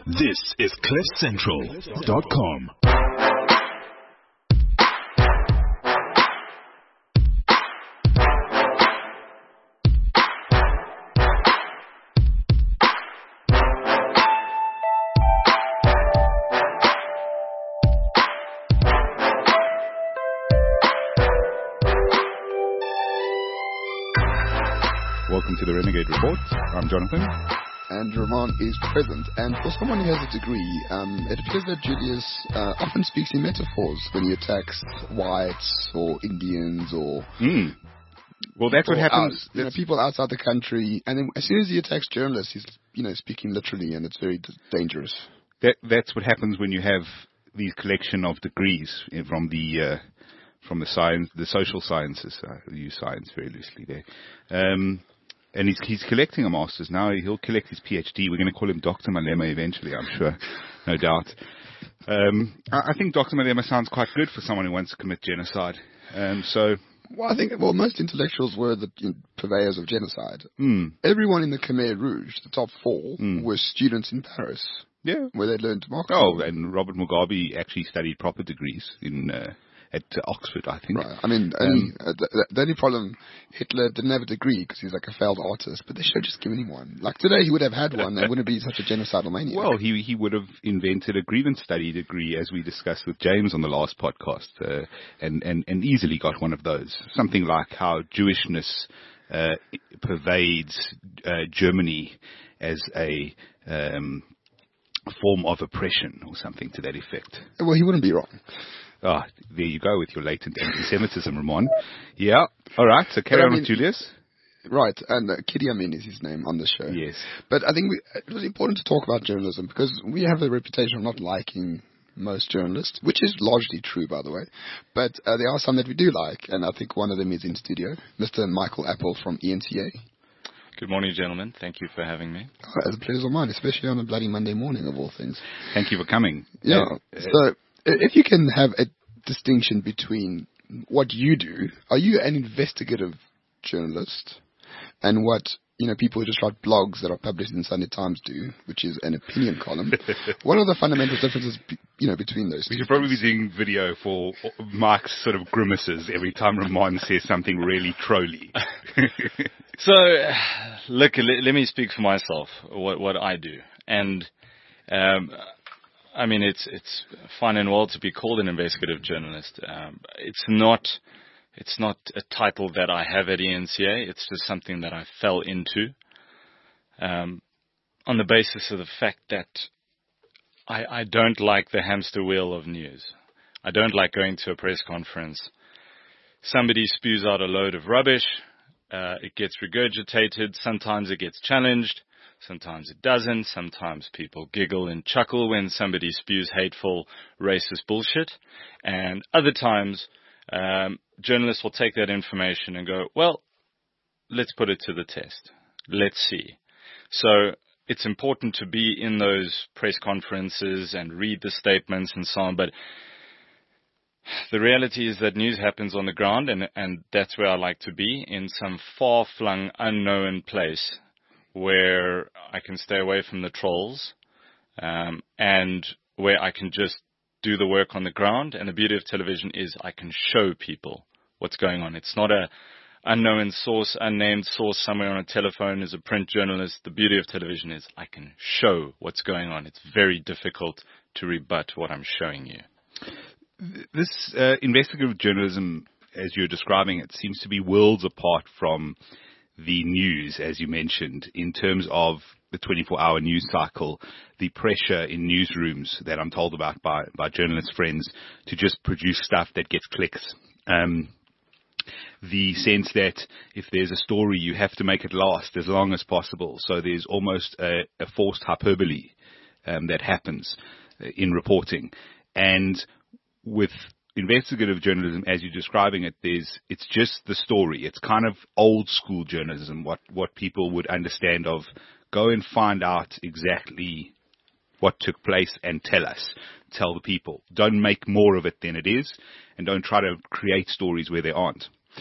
This is CliffCentral.com. Welcome to the Renegade Report. I'm Jonathan. And Ramon is present. And for someone who has a degree, it appears that Julius often speaks in metaphors when he attacks whites or Indians or... Well, that's what happens. People outside the country. And then as soon as he attacks journalists, he's speaking literally, and it's very dangerous. That's what happens when you have these collection of degrees from the science, the social sciences. I use science very loosely there. And he's collecting a master's now. He'll collect his PhD. We're going to call him Dr. Malema eventually, I'm sure, no doubt. I think Dr. Malema sounds quite good for someone who wants to commit genocide. Well, I think most intellectuals were the purveyors of genocide. Everyone in the Khmer Rouge, the top four, were students in Paris. Yeah, where they learned democracy. Oh, and Robert Mugabe actually studied proper degrees at Oxford, I think. Right. I mean, the only problem, Hitler didn't have a degree because he's like a failed artist, but they should have just given him one. Like today, he would have had one and wouldn't be such a genocidal maniac. Well, he would have invented a grievance study degree, as we discussed with James on the last podcast, and easily got one of those. Something like how Jewishness pervades Germany as a form of oppression or something to that effect. Well, he wouldn't be wrong. Ah, there you go with your latent anti-Semitism, Ramon. Yeah. All right. So carry on with Julius. Right. And Kidi Amin is his name on the show. Yes. But I think it was important to talk about journalism because we have a reputation of not liking most journalists, which is largely true, by the way. But there are some that we do like, and I think one of them is in studio, Mr. Michael Apple from ENCA. Good morning, gentlemen. Thank you for having me. Oh, it's a pleasure of mine, especially on a bloody Monday morning, of all things. Thank you for coming. Yeah. So, if you can have a distinction between what you do, are you an investigative journalist, and what people who just write blogs that are published in Sunday Times do, which is an opinion column? What are the fundamental differences, between those two? We should probably be doing video for Mike's sort of grimaces every time Ramon says something really trolly. So, look, let me speak for myself, what I do. And, I mean, it's fine and well to be called an investigative journalist. It's not a title that I have at ENCA. It's just something that I fell into, on the basis of the fact that I don't like the hamster wheel of news. I don't like going to a press conference. Somebody spews out a load of rubbish. It gets regurgitated. Sometimes it gets challenged. Sometimes it doesn't. Sometimes people giggle and chuckle when somebody spews hateful, racist bullshit. And other times, journalists will take that information and go, well, let's put it to the test. Let's see. So it's important to be in those press conferences and read the statements and so on. But the reality is that news happens on the ground, and that's where I like to be, in some far-flung, unknown place where I can stay away from the trolls, and where I can just do the work on the ground. And the beauty of television is I can show people what's going on. It's not a unknown source, unnamed source somewhere on a telephone as a print journalist. The beauty of television is I can show what's going on. It's very difficult to rebut what I'm showing you. This investigative journalism, as you're describing it, seems to be worlds apart from the news, as you mentioned, in terms of the 24-hour news cycle, the pressure in newsrooms that I'm told about by journalist friends to just produce stuff that gets clicks. The sense that if there's a story, you have to make it last as long as possible. So there's almost a forced hyperbole that happens in reporting. And with investigative journalism, as you're describing it, it's just the story. It's kind of old school journalism, what people would understand of go and find out exactly what took place and tell the people. Don't make more of it than it is, and don't try to create stories where there aren't.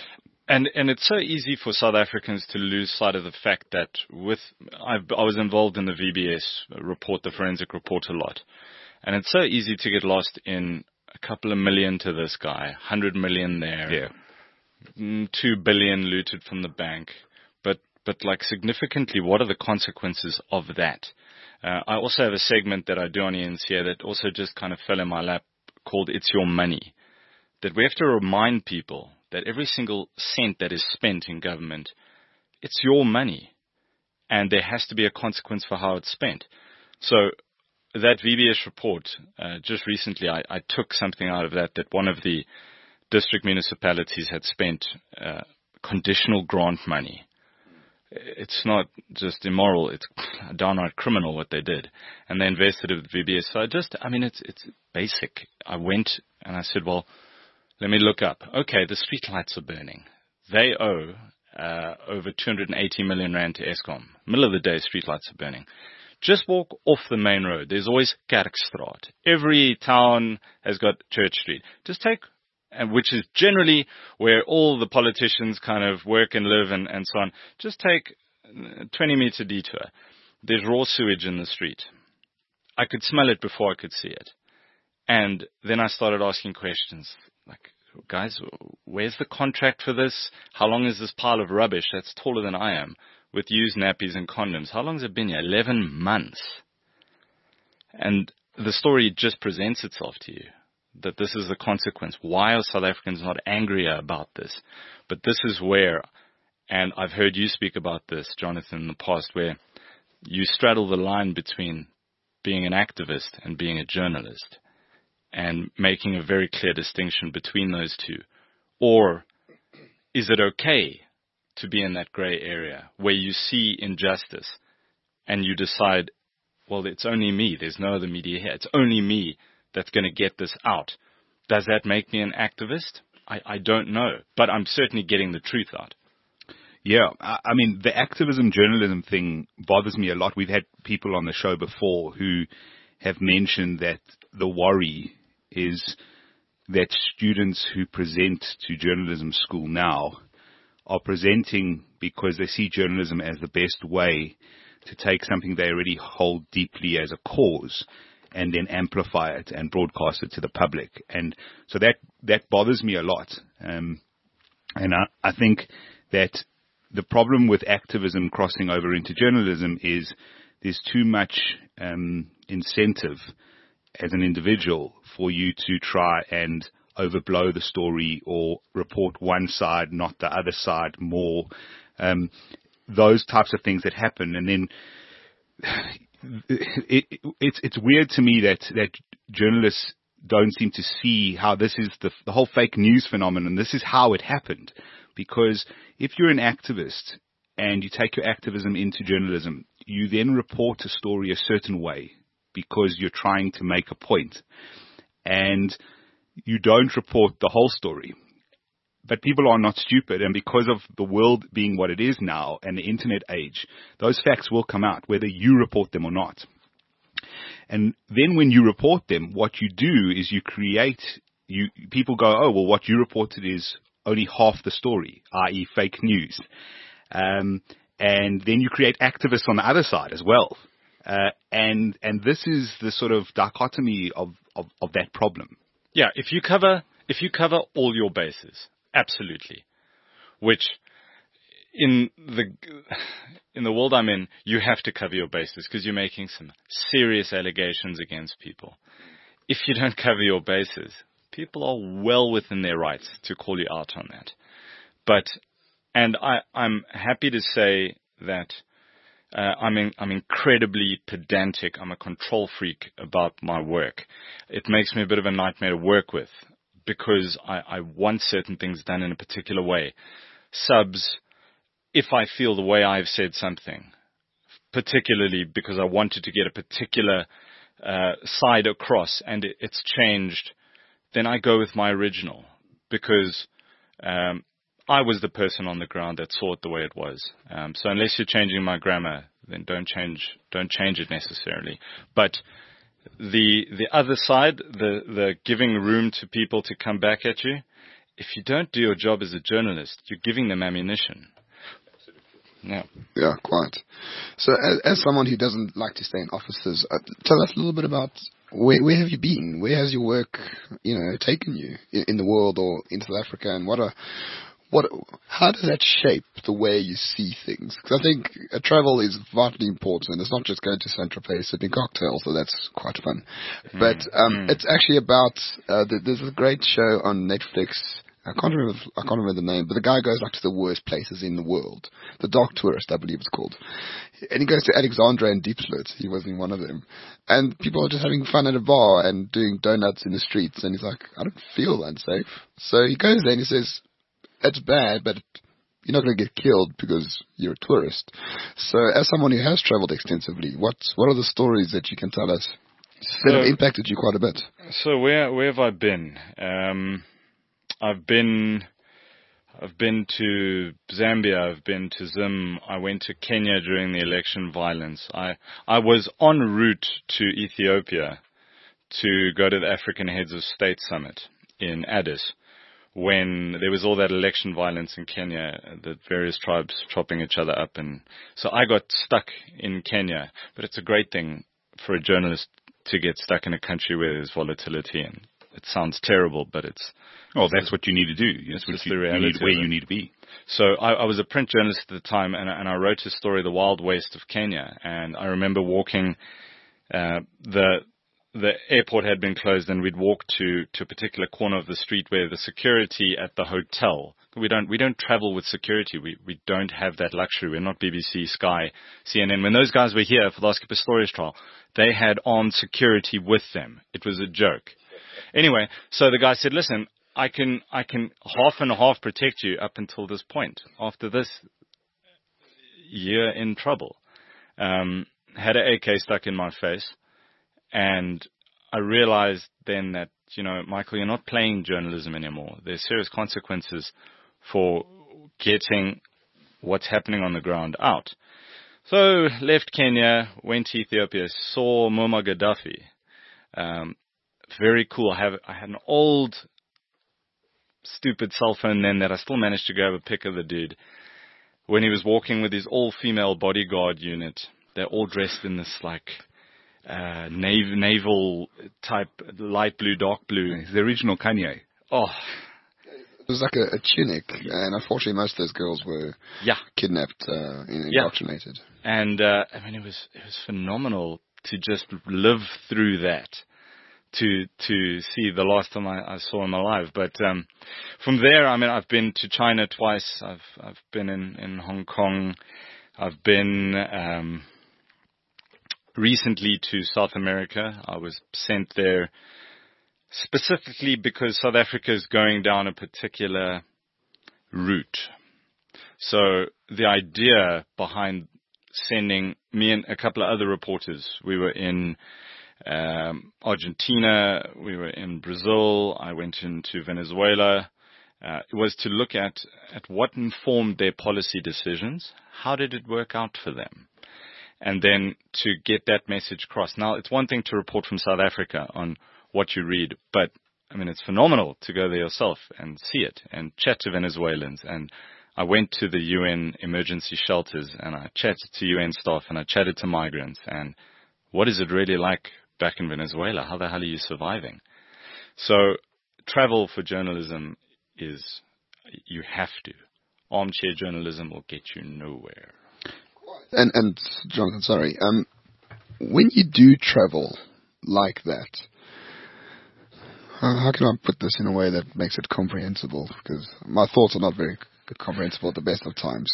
And it's so easy for South Africans to lose sight of the fact that I was involved in the VBS report, the forensic report, a lot. And it's so easy to get lost in a couple of million to this guy, 100 million there. Yeah. 2 billion looted from the bank. But like significantly, what are the consequences of that? I also have a segment that I do on ENCA that also just kind of fell in my lap called It's Your Money. That we have to remind people that every single cent that is spent in government, it's your money. And there has to be a consequence for how it's spent. So that VBS report, just recently, I took something out of that one of the district municipalities had spent conditional grant money. It's not just immoral, it's downright criminal what they did. And they invested it with VBS. So it's basic. I went and I said, well, let me look up. Okay, the street lights are burning. They owe over 280 million rand to Eskom. Middle of the day, street lights are burning. Just walk off the main road. There's always Kerkstraat. Every town has got Church Street. Just take, and which is generally where all the politicians kind of work and live and so on. Just take a 20-meter detour. There's raw sewage in the street. I could smell it before I could see it. And then I started asking questions like, guys, where's the contract for this? How long is this pile of rubbish that's taller than I am with used nappies and condoms? How long has it been here? 11 months. And the story just presents itself to you, that this is the consequence. Why are South Africans not angrier about this? But this is where, and I've heard you speak about this, Jonathan, in the past, where you straddle the line between being an activist and being a journalist, and making a very clear distinction between those two. Or is it okay to be in that gray area where you see injustice and you decide, well, it's only me. There's no other media here. It's only me that's going to get this out. Does that make me an activist? I don't know, but I'm certainly getting the truth out. Yeah, I mean, the activism journalism thing bothers me a lot. We've had people on the show before who have mentioned that the worry is that students who present to journalism school now are presenting because they see journalism as the best way to take something they already hold deeply as a cause and then amplify it and broadcast it to the public. And so that bothers me a lot. And I think that the problem with activism crossing over into journalism is there's too much incentive as an individual for you to try and overblow the story or report one side, not the other side more. Those types of things that happen. And then it's weird to me that journalists don't seem to see how this is the whole fake news phenomenon. This is how it happened. Because if you're an activist and you take your activism into journalism, you then report a story a certain way because you're trying to make a point. And you don't report the whole story. But people are not stupid, and because of the world being what it is now and the internet age, those facts will come out, whether you report them or not. And then when you report them, what you do is people go, oh, well, what you reported is only half the story, i.e. fake news. And then you create activists on the other side as well. And this is the sort of dichotomy of that problem. Yeah, if you cover all your bases, absolutely. Which in the world I'm in, you have to cover your bases because you're making some serious allegations against people. If you don't cover your bases, people are well within their rights to call you out on that. I'm happy to say that I'm incredibly pedantic. I'm a control freak about my work. It makes me a bit of a nightmare to work with because I want certain things done in a particular way. Subs, if I feel the way I've said something, particularly because I wanted to get a particular side across and it's changed, then I go with my original because I was the person on the ground that saw it the way it was. So unless you're changing my grammar, then don't change it necessarily. But the other side, the giving room to people to come back at you, if you don't do your job as a journalist, you're giving them ammunition. Yeah. Yeah, quite. So, as someone who doesn't like to stay in offices, tell us a little bit about where have you been? Where has your work, taken you in the world or in South Africa? And how does that shape the way you see things? Because I think travel is vitally important. It's not just going to Saint-Tropez sipping cocktails, so that's quite fun. But it's actually about there's a great show on Netflix. I can't remember the name, but the guy goes to the worst places in the world. The Dark Tourist, I believe it's called. And he goes to Alexandria and Diepsloot. He was in one of them. And people are just having fun at a bar and doing donuts in the streets. And he's like, I don't feel unsafe. So he goes there and he says, it's bad, but you're not going to get killed because you're a tourist. So as someone who has traveled extensively, what are the stories that you can tell us that have impacted you quite a bit? So where have I been? I've been to Zambia, I've been to Zim, I went to Kenya during the election violence. I was en route to Ethiopia to go to the African Heads of State Summit in Addis when there was all that election violence in Kenya, the various tribes chopping each other up. And so I got stuck in Kenya, but it's a great thing for a journalist to get stuck in a country where there's volatility, and it sounds terrible, but it's... Oh, that's what you need to do. That's what you need, where you need to be. So I was a print journalist at the time, and I wrote a story, The Wild West of Kenya. And I remember walking, the airport had been closed, and we'd walk to a particular corner of the street where the security at the hotel, we don't travel with security. We don't have that luxury. We're not BBC, Sky, CNN. When those guys were here for the Oscar Pistorius trial, they had armed security with them. It was a joke. Anyway, so the guy said, listen, I can half and half protect you up until this point. After this, you're in trouble. Had an AK stuck in my face, and I realized then that, Michael, you're not playing journalism anymore. There's serious consequences for getting what's happening on the ground out. So left Kenya, went to Ethiopia, saw Muammar Gaddafi. Very cool. I had an old stupid cell phone then that I still managed to grab a pic of the dude when he was walking with his all-female bodyguard unit. They're all dressed in this naval type light blue, dark blue. It's the original Kanye. Oh, it was like a tunic, and unfortunately most of those girls were kidnapped and indoctrinated. And it was phenomenal to just live through that. To see the last time I saw him alive. But from there, I've been to China twice. I've been in Hong Kong. I've been recently to South America. I was sent there specifically because South Africa is going down a particular route. So the idea behind sending me and a couple of other reporters, we were in Argentina, we were in Brazil, I went into Venezuela. It was to look at what informed their policy decisions, how did it work out for them, and then to get that message across. Now, it's one thing to report from South Africa on what you read, but it's phenomenal to go there yourself and see it and chat to Venezuelans. And I went to the UN emergency shelters and I chatted to UN staff and I chatted to migrants, and what is it really like back in Venezuela? How the hell are you surviving? So travel for journalism is, you have to. Armchair journalism will get you nowhere. And Jonathan, sorry, when you do travel like that, how can I put this in a way that makes it comprehensible? Because my thoughts are not very comprehensible at the best of times.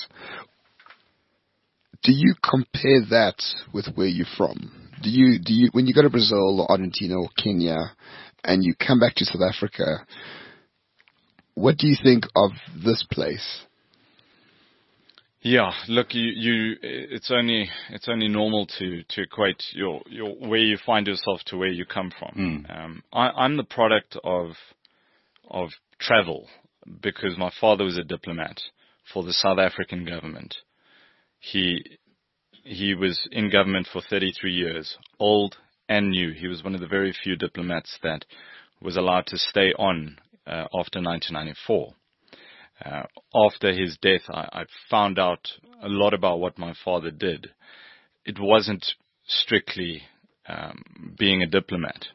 Do you compare that with where you're from? Do you when you go to Brazil or Argentina or Kenya and you come back to South Africa, what do you think of this place? Yeah, look, it's only normal to equate your where you find yourself to where you come from. I'm the product of travel because my father was a diplomat for the South African government. He was in government for 33 years, old and new. He was one of the very few diplomats that was allowed to stay on after 1994. After his death, I found out a lot about what my father did. It wasn't strictly being a diplomat.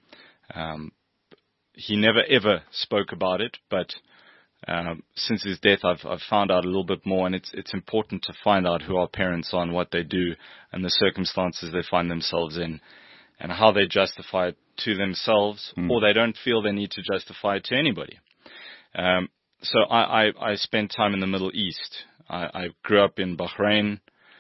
He never ever spoke about it, but since his death, I've found out a little bit more, and it's important to find out who our parents are and what they do and the circumstances they find themselves in and how they justify it to themselves or they don't feel they need to justify it to anybody. So I spent time in the Middle East. I grew up in Bahrain.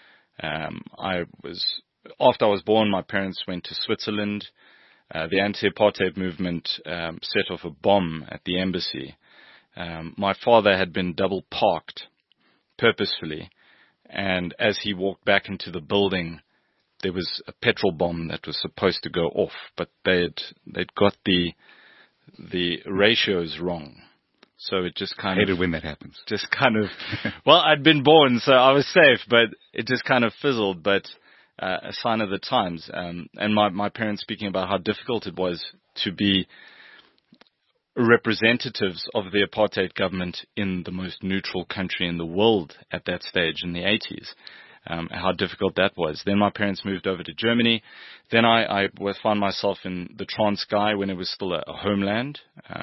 After I was born, my parents went to Switzerland. The anti-apartheid movement set off a bomb at the embassy. My father had been double parked purposefully, and as he walked back into the building, there was a petrol bomb that was supposed to go off, but they'd got the ratios wrong. So it just kind of... Hated when that happens. Just kind of... Well, I'd been born, so I was safe, but it just kind of fizzled, but a sign of the times. And my parents speaking about how difficult it was to be representatives of the apartheid government in the most neutral country in the world at that stage in the 80s. How difficult that was. Then my parents moved over to Germany. Then I found myself in the Transkei when it was still a homeland.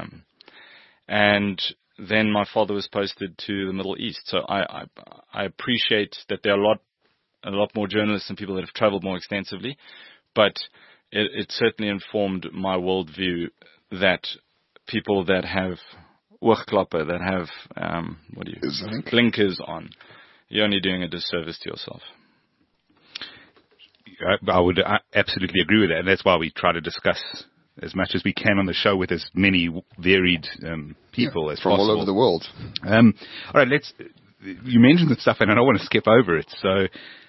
And then my father was posted to the Middle East. So I appreciate that there are a lot more journalists and people that have traveled more extensively, but it certainly informed my worldview that people that have oogklappe, that have blinkers on, you're only doing a disservice to yourself. I would absolutely agree with that, and that's why we try to discuss as much as we can on the show with as many varied people as from possible. All over the world. All right, you mentioned the stuff, and I don't want to skip over it. So,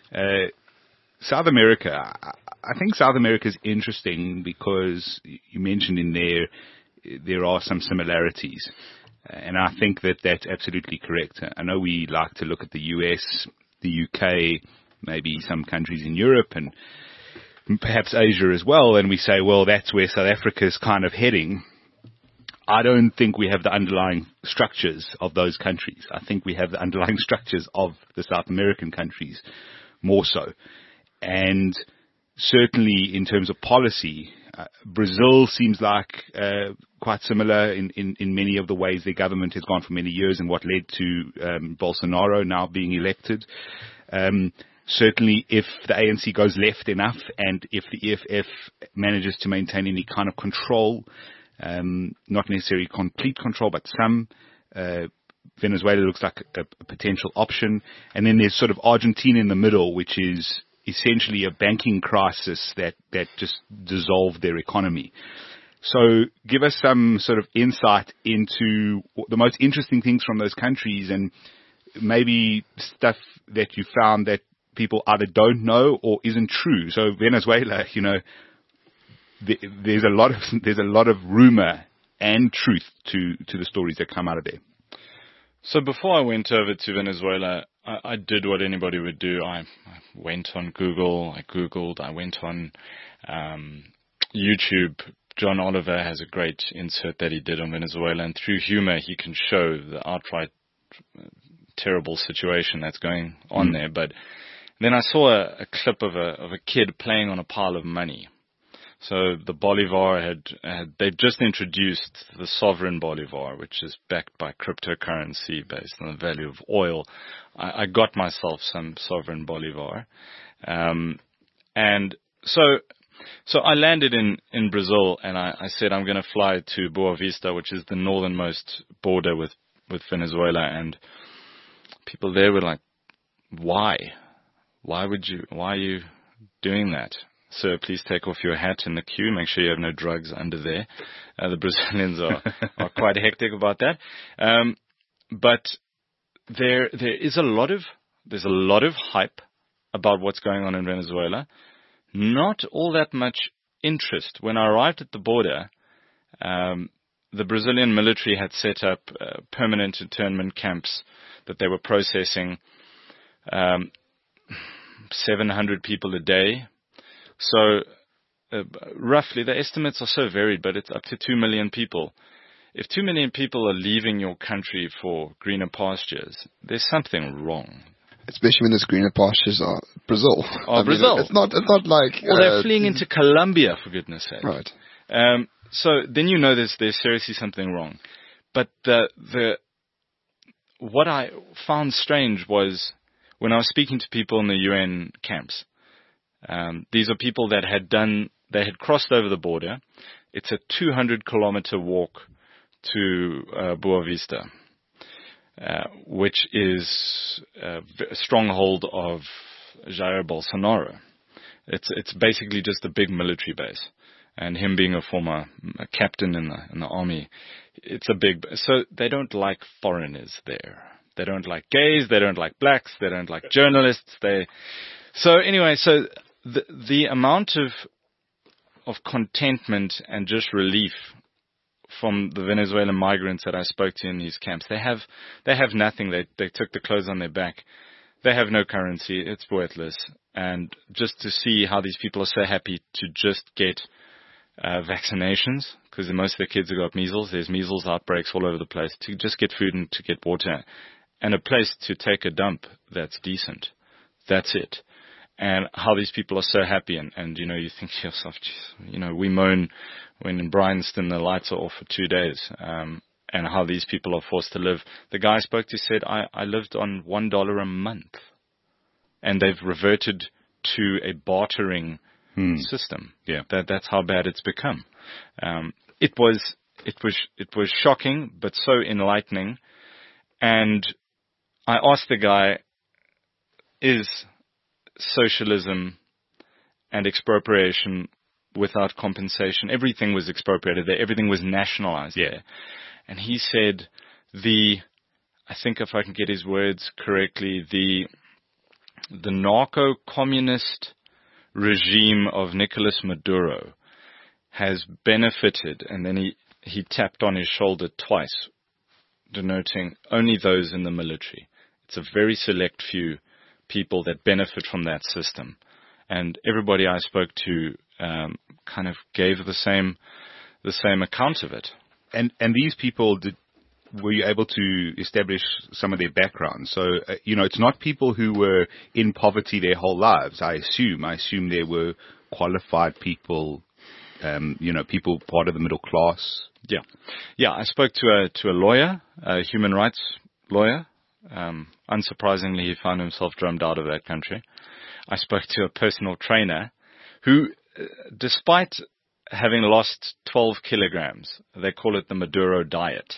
South America, I think South America is interesting because you mentioned in there are some similarities. And I think that that's absolutely correct. I know we like to look at the US, the UK, maybe some countries in Europe and perhaps Asia as well, and we say, well, that's where South Africa is kind of heading. I don't think we have the underlying structures of those countries. I think we have the underlying structures of the South American countries more so. And certainly in terms of policy, Brazil seems like quite similar in many of the ways their government has gone for many years and what led to Bolsonaro now being elected. Certainly if the ANC goes left enough and if the EFF manages to maintain any kind of control, not necessarily complete control, but some, Venezuela looks like a potential option. And then there's sort of Argentina in the middle, which is essentially a banking crisis that just dissolved their economy. So give us some sort of insight into the most interesting things from those countries and lot stuff that you found that people either don't know or isn't true. So Venezuela, there's a lot of rumor and truth to the stories that come out of there. So before I went over to Venezuela, I did what anybody would do. I went on Google, I Googled, I went on YouTube. John Oliver has a great insert that he did on Venezuela, and through humor he can show the outright terrible situation that's going on there. But then I saw a clip of a kid playing on a pile of money. So the Bolivar they've just introduced the sovereign Bolivar, which is backed by cryptocurrency based on the value of oil. I got myself some sovereign Bolivar. And so I landed in Brazil, and I said I'm going to fly to Boa Vista, which is the northernmost border with Venezuela. And people there were like, why? Why are you doing that? Sir, please take off your hat in the queue. Make sure you have no drugs under there. The Brazilians are quite hectic about that. But there's a lot of hype about what's going on in Venezuela. Not all that much interest. When I arrived at the border, the Brazilian military had set up permanent internment camps that they were processing 700 people a day. So roughly, the estimates are so varied, but it's up to 2 million people. if 2 million people are leaving your country for greener pastures, there's something wrong. Especially when there's greener pastures are Brazil. Brazil. It's not like... Or they're fleeing into Colombia, for goodness sake. Right. So then there's seriously something wrong. But what I found strange was when I was speaking to people in the UN camps. These are people that they had crossed over the border. It's a 200-kilometer walk to Boa Vista, which is a stronghold of Jair Bolsonaro. It's basically just a big military base, and him being a former captain in the army, it's a big. So they don't like foreigners there. They don't like gays. They don't like blacks. They don't like journalists. So the amount of contentment and just relief from the Venezuelan migrants that I spoke to in these camps, they have nothing. They took the clothes on their back. They have no currency. It's worthless. And just to see how these people are so happy to just get vaccinations, because most of their kids have got measles. There's measles outbreaks all over the place. To just get food and to get water and a place to take a dump that's decent. That's it. And how these people are so happy, and you think to yourself, geez, we moan when in Bryanston the lights are off for 2 days, and how these people are forced to live. The guy I spoke to said, I lived on $1 a month, and they've reverted to a bartering system. Yeah, that's how bad it's become. It was shocking, but so enlightening. And I asked the guy, is socialism and expropriation without compensation? Everything was expropriated there. Everything was nationalized there. And he said I think if I can get his words correctly, the narco-communist regime of Nicolas Maduro has benefited, and then he tapped on his shoulder twice, denoting only those in the military. It's a very select few people that benefit from that system. And everybody I spoke to kind of gave the same account of it. And these people, were you able to establish some of their background? So, it's not people who were in poverty their whole lives, I assume. I assume there were qualified people, people part of the middle class. Yeah. I spoke to a lawyer, a human rights lawyer. Unsurprisingly, he found himself drummed out of that country. I spoke to a personal trainer who, despite having lost 12 kilograms, they call it the Maduro diet.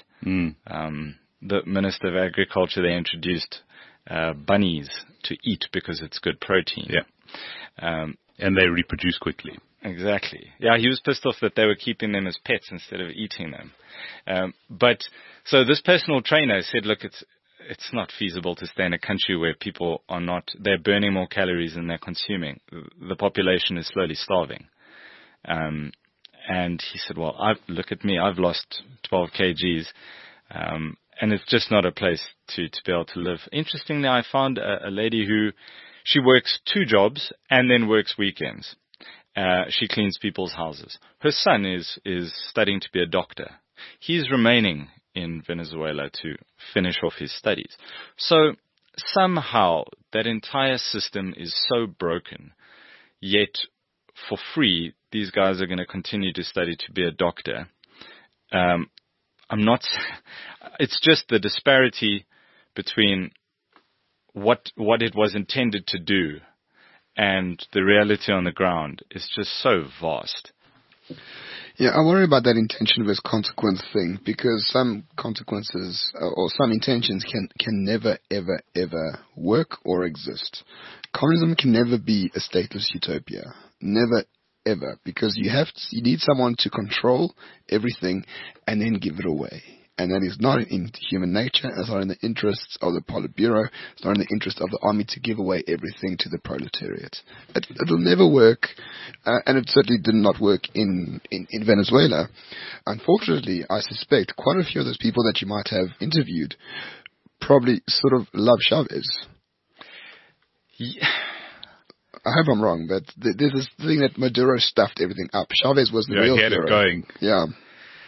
The Minister of Agriculture, they introduced bunnies to eat because it's good protein. Yeah. And they reproduce quickly. Exactly. Yeah, he was pissed off that they were keeping them as pets instead of eating them. So this personal trainer said, look, it's not feasible to stay in a country where people they're burning more calories than they're consuming. The population is slowly starving. And he said, well, look at me, I've lost 12 kgs, and it's just not a place to be able to live. Interestingly, I found a lady who, she works 2 jobs and then works weekends. She cleans people's houses. Her son is studying to be a doctor. He's remaining in Venezuela to finish off his studies. So somehow that entire system is so broken, yet for free, these guys are going to continue to study to be a doctor. It's just the disparity between what it was intended to do and the reality on the ground is just so vast. Yeah, I worry about that intention versus consequence thing, because some consequences or some intentions can never, ever, ever work or exist. Communism can never be a stateless utopia. Never, ever. Because you need someone to control everything and then give it away. And that is not in human nature. It's not in the interests of the Politburo. It's not in the interest of the army to give away everything to the proletariat. It'll never work, and it certainly did not work in Venezuela. Unfortunately, I suspect quite a few of those people that you might have interviewed probably sort of love Chavez. Yeah. I hope I'm wrong, but there's this thing that Maduro stuffed everything up. Chavez was the real he had hero. it going. Yeah.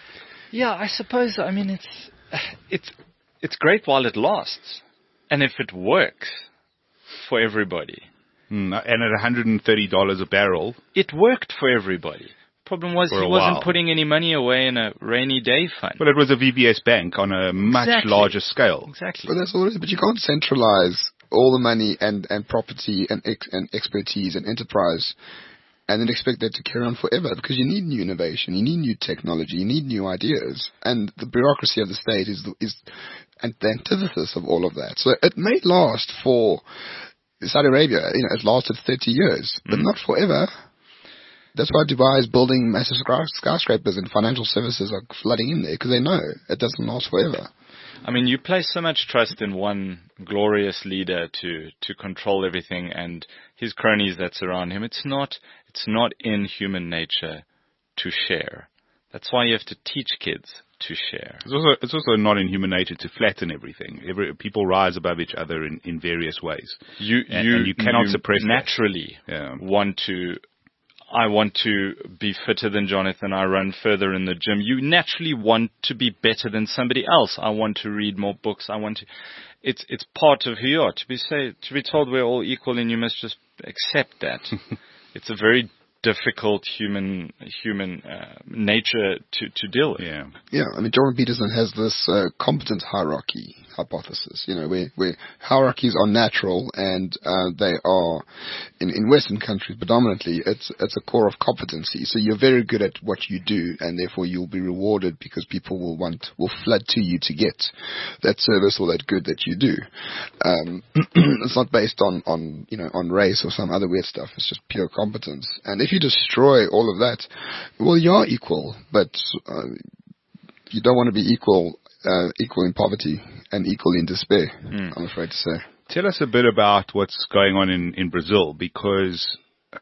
Yeah, I suppose. I mean, it's great while it lasts, and if it works for everybody, And at $130 a barrel, it worked for everybody. Problem was For he a wasn't while. putting any money away in a rainy day fund. well, it was a VBS bank on a much Exactly. larger scale. Exactly. But that's all it is. But you can't centralize all the money and property and expertise and enterprise and then expect that to carry on forever, because you need new innovation, you need new technology, you need new ideas. And the bureaucracy of the state is the antithesis of all of that. So it may last for Saudi Arabia, it lasted 30 years, but not forever. That's why Dubai is building massive skyscrapers and financial services are flooding in there, because they know it doesn't last forever. I mean, you place so much trust in one glorious leader to control everything and his cronies that surround him. It's not in human nature to share. That's why you have to teach kids to share. It's also not in human nature to flatten everything. People rise above each other in various ways. You cannot suppress that. naturally I want to be fitter than Jonathan. I run further in the gym. You naturally want to be better than somebody else. I want to read more books. It's part of who you are. To be told we're all equal and you must just accept that. It's a very difficult human nature to deal with. Yeah. Yeah, I mean, Jordan Peterson has this competence hierarchy hypothesis, where hierarchies are natural and they are, in Western countries predominantly, it's a core of competency. So you're very good at what you do, and therefore you'll be rewarded because people will flood to you to get that service or that good that you do. It's not based on race or some other weird stuff. It's just pure competence. And if you destroy all of that, well, you are equal, but you don't want to be equal in poverty and equal in despair, I'm afraid to say. Tell us a bit about what's going on in Brazil, because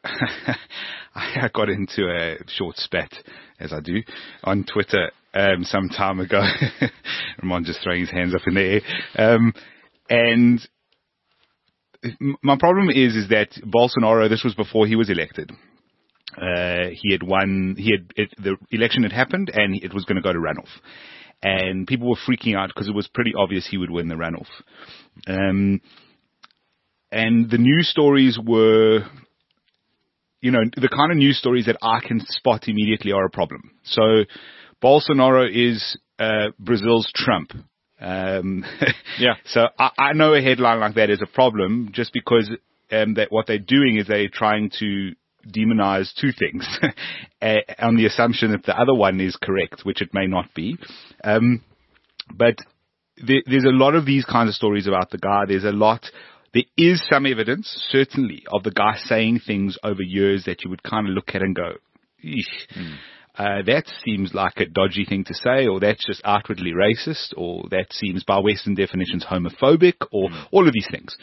I got into a short spat, as I do, on Twitter some time ago. Ramon just throwing his hands up in the air. And my problem is that Bolsonaro, this was before he was elected. He had won. The election had happened, and it was going to go to runoff. And people were freaking out because it was pretty obvious he would win the runoff. And the news stories were, the kind of news stories that I can spot immediately are a problem. So Bolsonaro is Brazil's Trump. Yeah. So I know a headline like that is a problem just because that what they're doing is they're trying to demonize two things on the assumption that the other one is correct, which it may not be. But there's a lot of these kinds of stories about the guy. There is some evidence, certainly, of the guy saying things over years that you would kind of look at and go, that seems like a dodgy thing to say, or that's just outwardly racist, or that seems by Western definitions homophobic, or all of these things.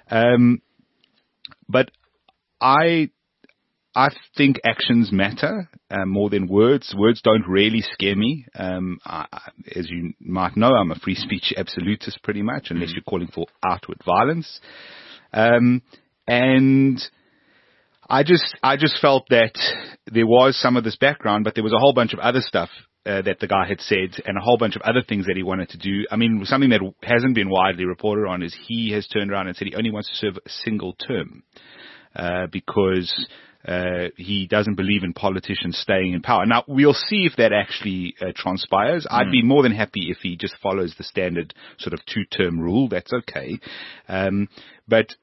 But I think actions matter more than words. Words don't really scare me. As you might know, I'm a free speech absolutist pretty much, unless you're calling for outward violence. And I just felt that there was some of this background, but there was a whole bunch of other stuff that the guy had said, and a whole bunch of other things that he wanted to do. I mean, something that hasn't been widely reported on is he has turned around and said he only wants to serve a single term because he doesn't believe in politicians staying in power. Now, we'll see if that actually transpires. I'd be more than happy if he just follows the standard sort of 2-term rule. That's okay. But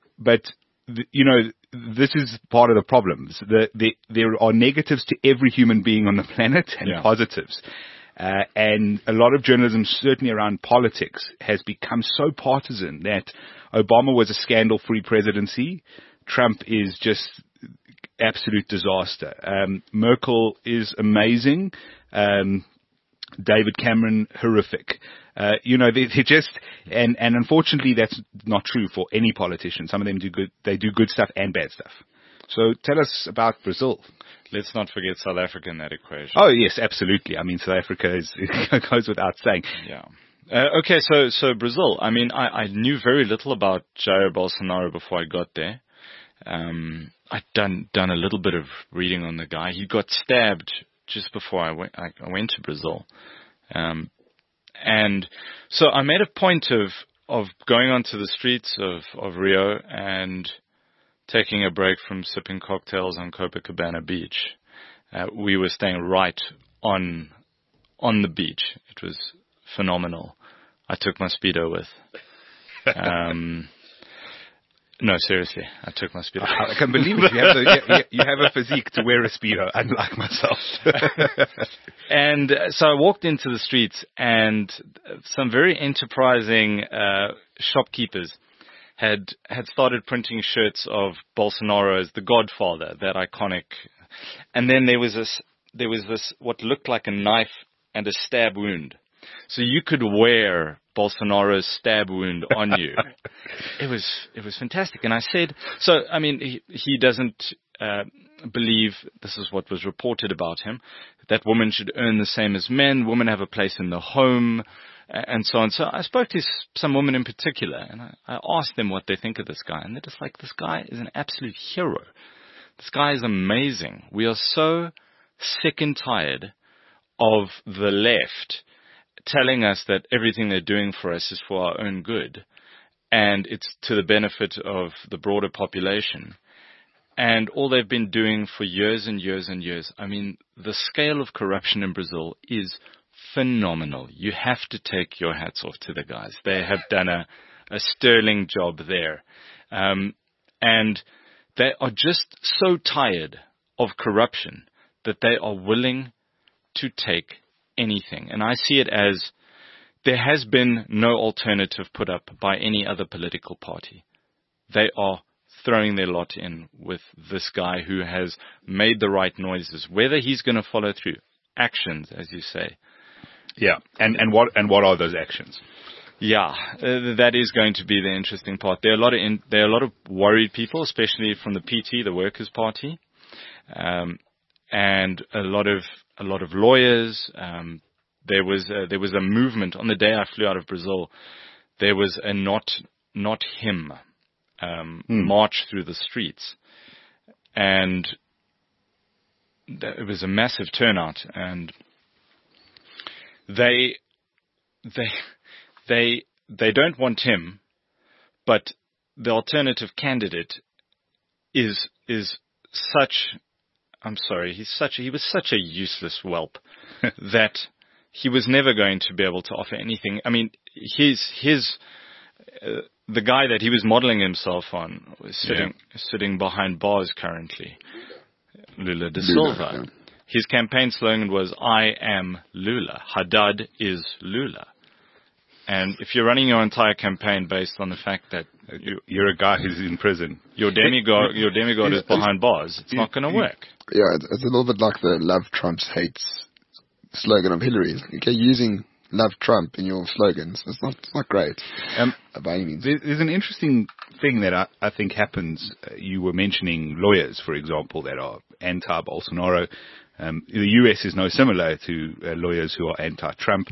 this is part of the problems. There are negatives to every human being on the planet and positives. And a lot of journalism, certainly around politics, has become so partisan that Obama was a scandal-free presidency. Trump is just absolute disaster. Merkel is amazing. David Cameron, horrific. They just, and unfortunately that's not true for any politician. Some of them do good, they do good stuff and bad stuff. So tell us about Brazil. Let's not forget South Africa in that equation. Oh yes, absolutely. I mean, South Africa goes without saying. Yeah. Okay, so Brazil. I mean, I knew very little about Jair Bolsonaro before I got there. I'd done a little bit of reading on the guy. He got stabbed just before I went to Brazil. And so I made a point of going onto the streets of Rio and taking a break from sipping cocktails on Copacabana Beach. We were staying right on the beach. It was phenomenal. I took my Speedo with. No, seriously, I took my Speedo. I can believe it. You have a physique to wear a Speedo, unlike myself. And so I walked into the streets, and some very enterprising shopkeepers had started printing shirts of Bolsonaro as the Godfather, that iconic. And then there was this what looked like a knife and a stab wound. So you could wear Bolsonaro's stab wound on you. It was fantastic. And I said, so, I mean, he doesn't believe, this is what was reported about him, that women should earn the same as men, women have a place in the home, and so on. So I spoke to some women in particular, and I asked them what they think of this guy. And they're just like, this guy is an absolute hero. This guy is amazing. We are so sick and tired of the left telling us that everything they're doing for us is for our own good, and it's to the benefit of the broader population. And all they've been doing for years and years and years, I mean, the scale of corruption in Brazil is phenomenal. You have to take your hats off to the guys. They have done a sterling job there. And they are just so tired of corruption that they are willing to take anything. And I see it as there has been no alternative put up by any other political party. They are throwing their lot in with this guy who has made the right noises. Whether he's going to follow through actions, as you say. Yeah, and what are those actions? Yeah, that is going to be the interesting part. There are a lot of worried people, especially from the PT, the Workers' Party, and a lot of lawyers. There was a movement on the day I flew out of Brazil. There was a not him march through the streets, and it was a massive turnout. And they don't want him, but the alternative candidate is such. I'm sorry, he was such a useless whelp that he was never going to be able to offer anything. I mean, the guy that he was modeling himself on was sitting behind bars currently, Lula da Silva. Yeah. His campaign slogan was, "I am Lula. Haddad is Lula." And if you're running your entire campaign based on the fact that you're a guy who's in prison, your demigod is behind bars, it's not going to work. Yeah, it's a little bit like the Love Trump's hates slogan of Hillary. Okay, using Love Trump in your slogans, it's not great by any means. There's an interesting thing that I think happens. You were mentioning lawyers, for example, that are anti-Bolsonaro. The US is no similar to lawyers who are anti-Trump.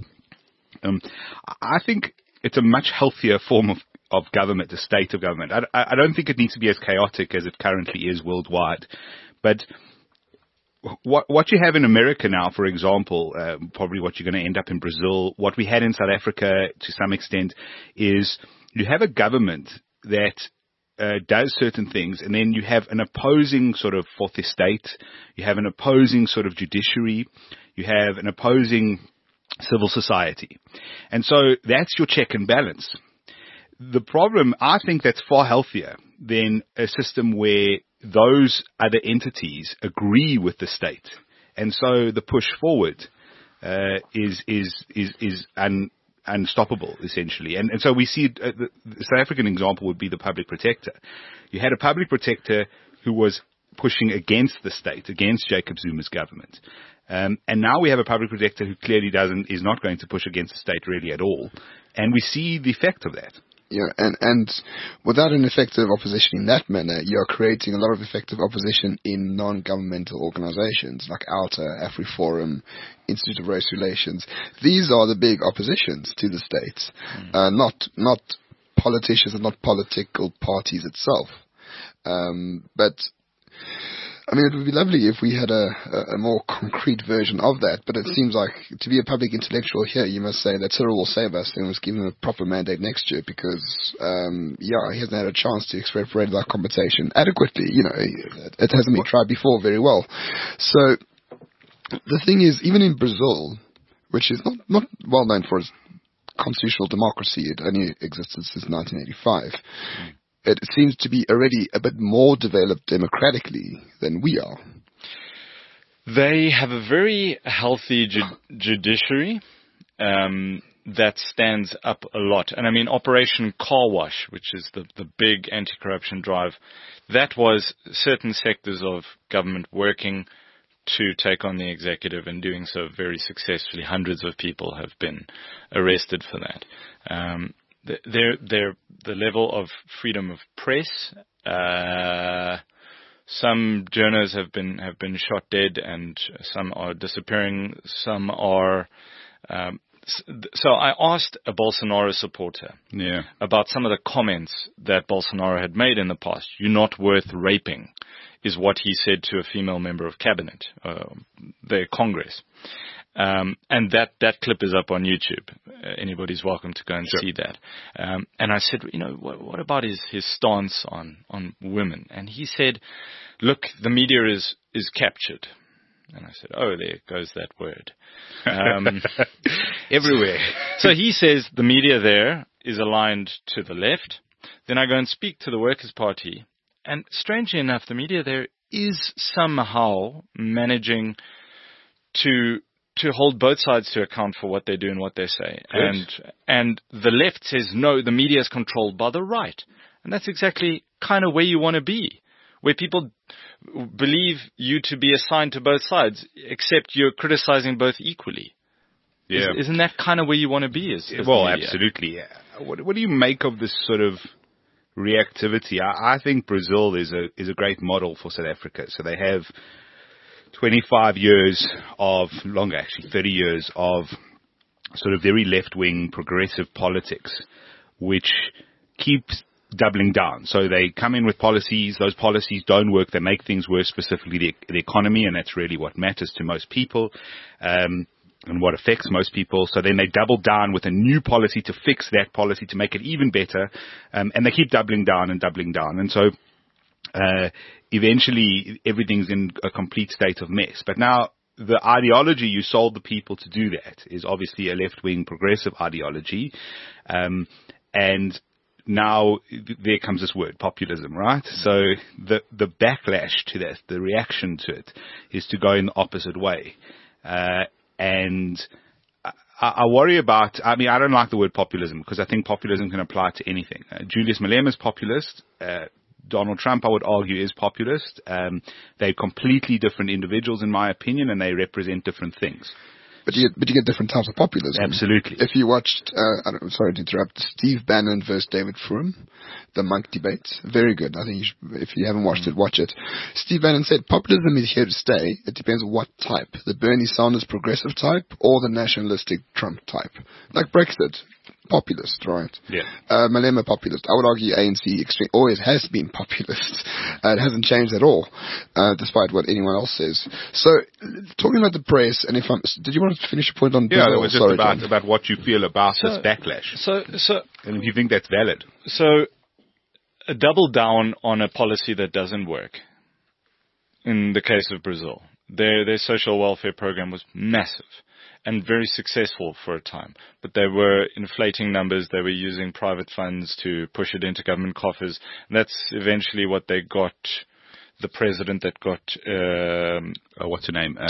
I think it's a much healthier form of government, the state of government. I don't think it needs to be as chaotic as it currently is worldwide. But what you have in America now, for example, probably what you're going to end up in Brazil, what we had in South Africa to some extent, is you have a government that does certain things, and then you have an opposing sort of fourth estate, you have an opposing sort of judiciary, you have an opposing civil society. And so that's your check and balance. The problem, I think that's far healthier than a system where those other entities agree with the state. And so the push forward is unstoppable, essentially. And so we see the South African example would be the public protector. You had a public protector who was pushing against the state, against Jacob Zuma's government. And now we have a public protector who clearly is not going to push against the state really at all. And we see the effect of that. Yeah, and without an effective opposition in that manner, you are creating a lot of effective opposition in non-governmental organizations like ALTA, AfriForum, Institute of Race Relations. These are the big oppositions to the states, not politicians and not political parties itself. But I mean, it would be lovely if we had a more concrete version of that, but it seems like to be a public intellectual here, you must say that Cyril will save us and must give him a proper mandate next year because, he hasn't had a chance to expropriate that compensation adequately. It hasn't been tried before very well. So the thing is, even in Brazil, which is not well known for its constitutional democracy, it only existed since 1985. It seems to be already a bit more developed democratically than we are. They have a very healthy judiciary that stands up a lot. And I mean, Operation Car Wash, which is the big anti-corruption drive, that was certain sectors of government working to take on the executive and doing so very successfully. Hundreds of people have been arrested for that. The level of freedom of press. Some journalists have been shot dead, and some are disappearing. Some are. So I asked a Bolsonaro supporter about some of the comments that Bolsonaro had made in the past. "You're not worth raping," is what he said to a female member of cabinet, their Congress. And that clip is up on YouTube. Anybody's welcome to go and see that. And I said, what about his stance on women? And he said, look, the media is captured. And I said, oh, there goes that word. Everywhere. So he says the media there is aligned to the left. Then I go and speak to the Workers' Party. And strangely enough, the media there is somehow managing to hold both sides to account for what they do and what they say. And the left says, no, the media is controlled by the right. And that's exactly kind of where you want to be, where people believe you to be assigned to both sides, except you're criticizing both equally. Yeah. Isn't that kind of where you want to be? As well, absolutely. What do you make of this sort of reactivity? I think Brazil is a great model for South Africa. So they have 25 years of, longer actually, 30 years of sort of very left-wing progressive politics, which keeps doubling down. So they come in with policies, those policies don't work, they make things worse, specifically the economy, and that's really what matters to most people, and what affects most people. So then they double down with a new policy to fix that policy, to make it even better, and they keep doubling down. And so eventually everything's in a complete state of mess. But now the ideology you sold the people to do that is obviously a left-wing progressive ideology. And now there comes this word, populism, right? So the backlash to that, the reaction to it, is to go in the opposite way. And I worry about, I don't like the word populism because I think populism can apply to anything. Julius Malema is populist. Donald Trump, I would argue, is populist. They're completely different individuals, in my opinion, and they represent different things. But you get different types of populism. Absolutely. If you watched, I'm sorry to interrupt, Steve Bannon versus David Frum, the Monk debate, very good. I think if you haven't watched it, watch it. Steve Bannon said populism is here to stay. It depends on what type, the Bernie Sanders progressive type or the nationalistic Trump type. Like Brexit, populist, right? Yeah. Malema, populist. I would argue ANC always has been populist. It hasn't changed at all, despite what anyone else says. So, talking about the press, and did you want to finish your point on Brazil? Yeah, it was just about what you feel about this backlash. So, and if you think that's valid. So, a double down on a policy that doesn't work. In the case of Brazil, their social welfare program was massive and very successful for a time. But they were inflating numbers. They were using private funds to push it into government coffers. And that's eventually what they got. The president that got what's her name?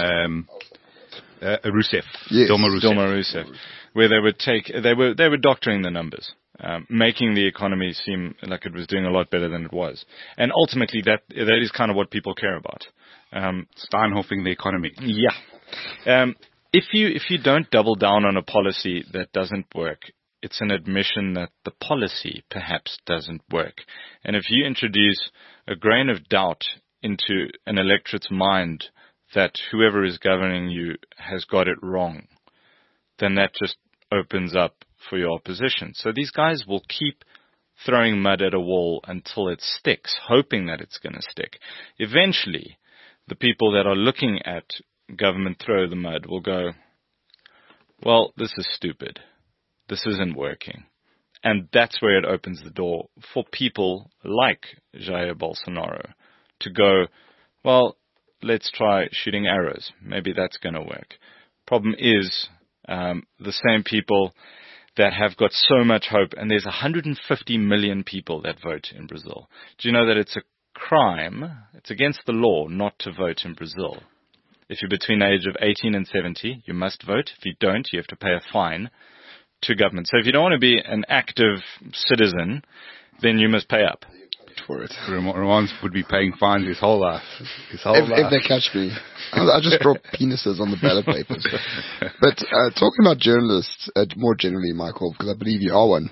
Rousseff. Yes. Dilma Rousseff. Where they were doctoring the numbers, making the economy seem like it was doing a lot better than it was. And ultimately, that is kind of what people care about. Steinhoffing the economy. Yeah. If you don't double down on a policy that doesn't work, it's an admission that the policy perhaps doesn't work. And if you introduce a grain of doubt into an electorate's mind that whoever is governing you has got it wrong, then that just opens up for your opposition. So these guys will keep throwing mud at a wall until it sticks, hoping that it's going to stick. Eventually, the people that are looking at government throw the mud will go, well, this is stupid. This isn't working. And that's where it opens the door for people like Jair Bolsonaro to go, well, let's try shooting arrows. Maybe that's going to work. Problem is, the same people that have got so much hope, and there's 150 million people that vote in Brazil. Do you know that it's a crime, it's against the law not to vote in Brazil? If you're between the age of 18 and 70, you must vote. If you don't, you have to pay a fine to government. So if you don't want to be an active citizen, then you must pay up. For it. Ramon would be paying fines his whole life. If they catch me, I'll just drop penises on the ballot papers. But talking about journalists, more generally, Michael, because I believe you are one,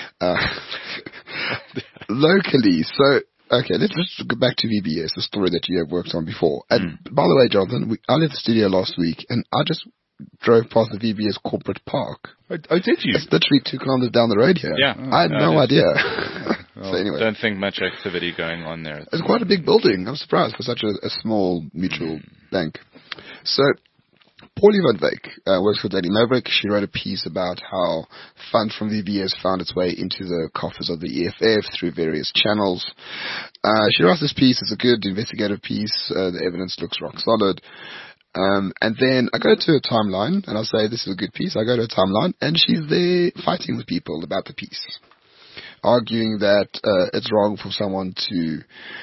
locally. So, okay, let's go back to VBS, the story that you have worked on before. And by the way, Jonathan, I left the studio last week, and I just drove past the VBS corporate park. Oh, did you? It's literally 2 kilometers down the road here. Yeah. I had no idea. Well, so anyway. Don't think much activity going on there. It's quite a big building. I'm surprised for such a small mutual bank. So, Paulie van Wyk works for Daily Maverick. She wrote a piece about how funds from VBS found its way into the coffers of the EFF through various channels. She writes this piece. It's a good investigative piece. The evidence looks rock solid. And then I go to a timeline, and I say, this is a good piece. I go to a timeline, and she's there fighting with people about the piece, arguing that it's wrong for someone to,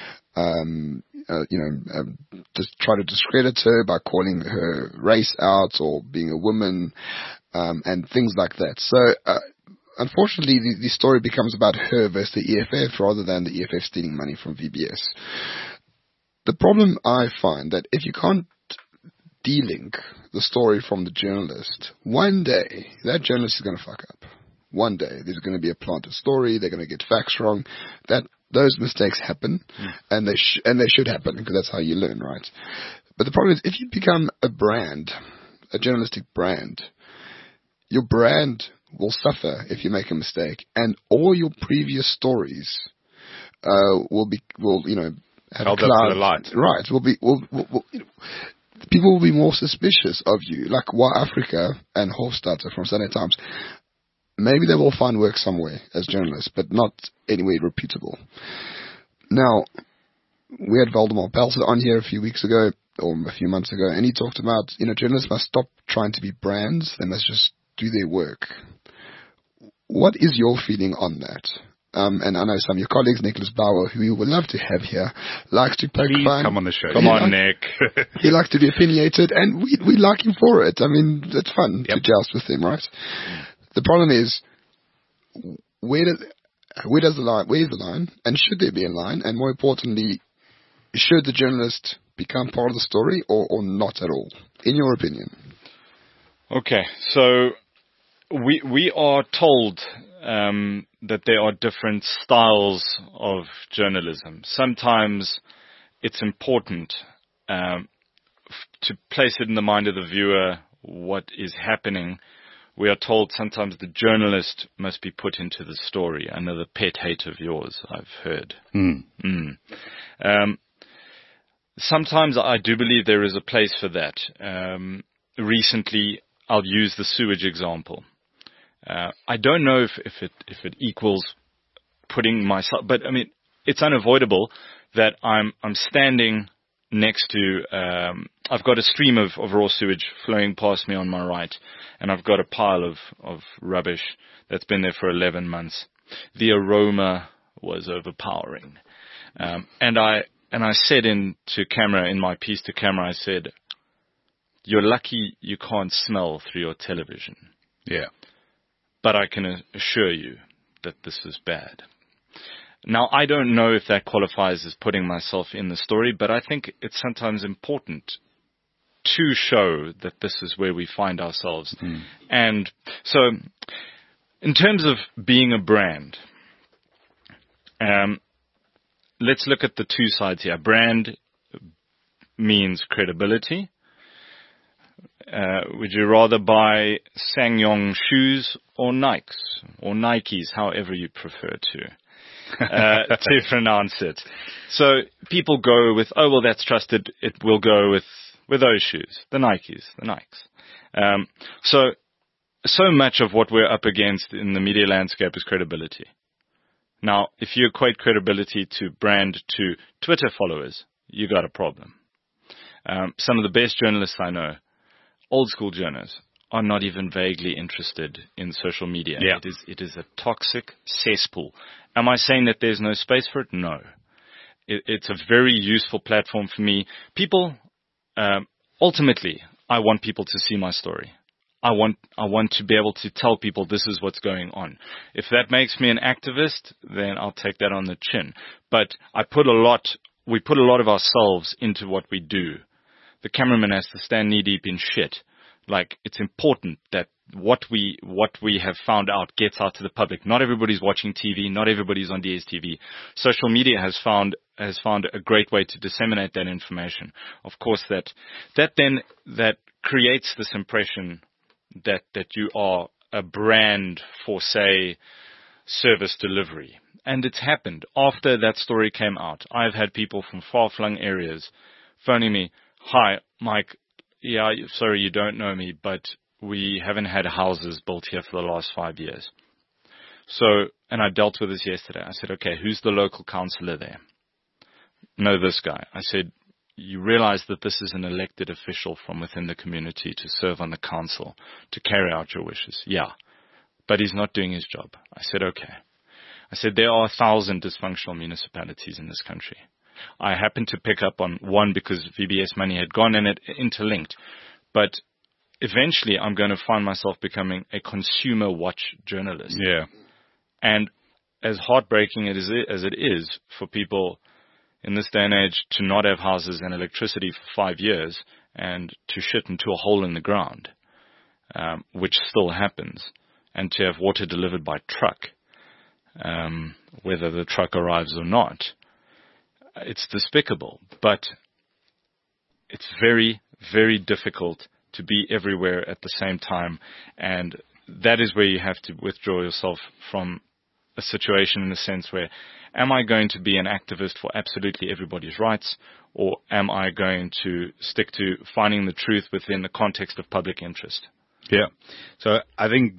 just try to discredit her by calling her race out or being a woman, and things like that. So, unfortunately, the story becomes about her versus the EFF rather than the EFF stealing money from VBS. The problem I find that if you can't de-link the story from the journalist, one day that journalist is going to fuck up. One day there's going to be a planted story. They're going to get facts wrong. Those mistakes happen, and they should happen because that's how you learn, right? But the problem is, if you become a brand, a journalistic brand, your brand will suffer if you make a mistake, and all your previous stories will have held a cloud, up to the light. Right? People will be more suspicious of you, like Why Africa and Hofstadter from Sunday Times. Maybe they will find work somewhere as journalists, but not anywhere reputable. Now, we had Valdemar Pelser on here a few weeks ago, or a few months ago, and he talked about, journalists must stop trying to be brands, they must just do their work. What is your feeling on that? And I know some of your colleagues, Nicholas Bauer, who we would love to have here, likes to poke Please fun. come on the show. Come on, Nick. He likes to be opinionated, and we like him for it. I mean, it's fun to joust with him, right? The problem is, where's the line, and should there be a line, and more importantly, should the journalist become part of the story or not at all, in your opinion? Okay, so we are told that there are different styles of journalism. Sometimes it's important to place it in the mind of the viewer what is happening. We are told sometimes the journalist must be put into the story. Another pet hate of yours, I've heard. Sometimes I do believe there is a place for that. Recently, I'll use the sewage example. I don't know if it equals putting myself, but I mean, it's unavoidable that I'm standing next to, I've got a stream of raw sewage flowing past me on my right, and I've got a pile of rubbish that's been there for 11 months. The aroma was overpowering. And I said into camera, in my piece to camera, I said, you're lucky you can't smell through your television. Yeah. But I can assure you that this is bad. Now, I don't know if that qualifies as putting myself in the story, but I think it's sometimes important to show that this is where we find ourselves. And so, in terms of being a brand, let's look at the two sides here. Brand means credibility. Would you rather buy SsangYong shoes or Nikes, however you prefer to? to pronounce it. So people go with, oh, well, that's trusted. It will go with those shoes, the Nikes. So much of what we're up against in the media landscape is credibility. Now, if you equate credibility to brand to Twitter followers, you got a problem. Some of the best journalists I know, old school journalists, are not even vaguely interested in social media. Yeah. It is a toxic cesspool. Am I saying that there's no space for it? No. It's a very useful platform for me. People, ultimately, I want people to see my story. I want to be able to tell people this is what's going on. If that makes me an activist, then I'll take that on the chin. But we put a lot of ourselves into what we do. The cameraman has to stand knee deep in shit. Like, it's important that what we have found out gets out to the public. Not everybody's watching TV. Not everybody's on DSTV. Social media has found a great way to disseminate that information. Of course, that creates this impression that you are a brand for, say, service delivery. And it's happened. After that story came out, I've had people from far-flung areas phoning me, "Hi, Mike, yeah, sorry you don't know me, but we haven't had houses built here for the last 5 years." So, and I dealt with this yesterday. I said, okay, who's the local councillor there? No, this guy. I said, you realize that this is an elected official from within the community to serve on the council, to carry out your wishes. Yeah, but he's not doing his job. I said, okay. I said, there are 1,000 dysfunctional municipalities in this country. I happened to pick up on one because VBS money had gone and it interlinked. But eventually I'm going to find myself becoming a consumer watch journalist. Yeah. And as heartbreaking as it is for people in this day and age to not have houses and electricity for 5 years and to shit into a hole in the ground, which still happens, and to have water delivered by truck, whether the truck arrives or not, it's despicable. But it's very, very difficult to be everywhere at the same time, and that is where you have to withdraw yourself from a situation in the sense where, am I going to be an activist for absolutely everybody's rights, or am I going to stick to finding the truth within the context of public interest? Yeah. So I think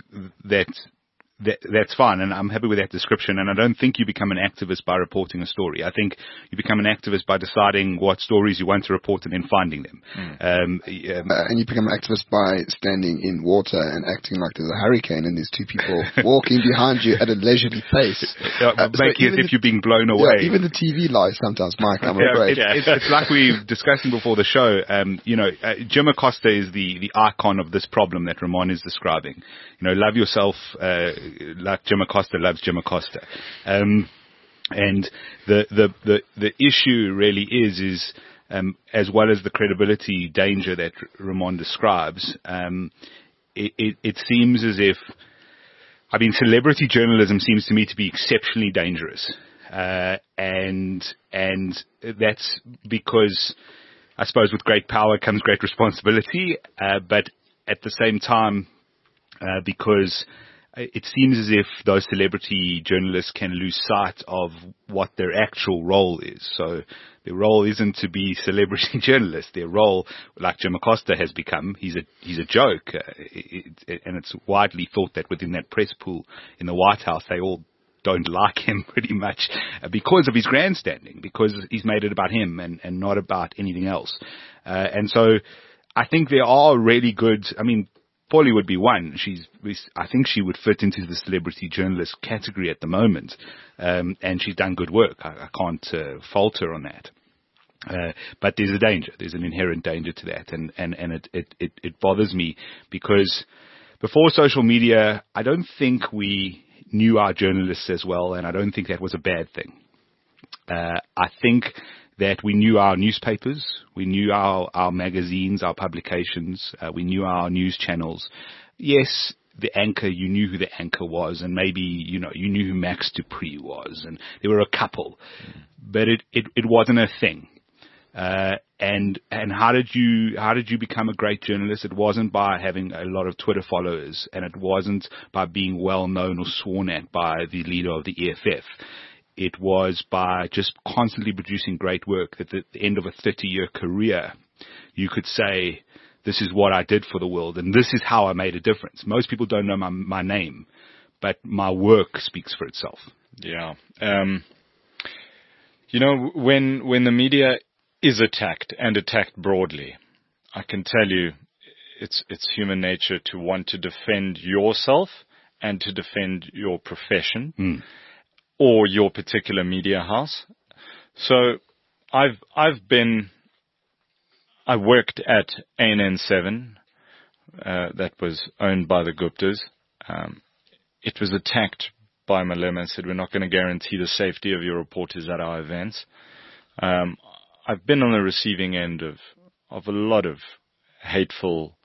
that's fine, and I'm happy with that description. And I don't think you become an activist by reporting a story. I think you become an activist by deciding what stories you want to report and then finding them. And you become an activist by standing in water and acting like there's a hurricane and there's two people walking behind you at a leisurely pace. Making as if you're being blown away. Yeah, even the TV lies sometimes, Mike, I'm afraid. It's like we were discussing before the show. Jim Acosta is the icon of this problem that Ramon is describing. Love yourself like Jim Acosta loves Jim Acosta. And the issue really is as well as the credibility danger that Ramon describes, it seems as if, celebrity journalism seems to me to be exceptionally dangerous. And that's because, I suppose, with great power comes great responsibility, but at the same time, because it seems as if those celebrity journalists can lose sight of what their actual role is. So their role isn't to be celebrity journalists. Their role, like Jim Acosta has become, he's a joke. And it's widely thought that within that press pool in the White House, they all don't like him pretty much because of his grandstanding, because he's made it about him and not about anything else. And so I think there are really good, Polly would be one. I think she would fit into the celebrity journalist category at the moment, and she's done good work. I can't fault her on that. But there's a danger. There's an inherent danger to that, and it bothers me because before social media, I don't think we knew our journalists as well, and I don't think that was a bad thing. I think that we knew our newspapers, we knew our magazines, our publications, we knew our news channels. Yes, the anchor, you knew who the anchor was, and maybe, you knew who Max Dupree was, and there were a couple. But it wasn't a thing. And how did you become a great journalist? It wasn't by having a lot of Twitter followers, and it wasn't by being well known or sworn at by the leader of the EFF. it was by just constantly producing great work that at the end of a 30-year career, you could say, this is what I did for the world, and this is how I made a difference. Most people don't know my name, but my work speaks for itself. Yeah. When the media is attacked and attacked broadly, I can tell you it's human nature to want to defend yourself and to defend your profession or your particular media house. So I worked at ANN7, that was owned by the Guptas. It was attacked by Malema and said, we're not going to guarantee the safety of your reporters at our events. I've been on the receiving end of a lot of hateful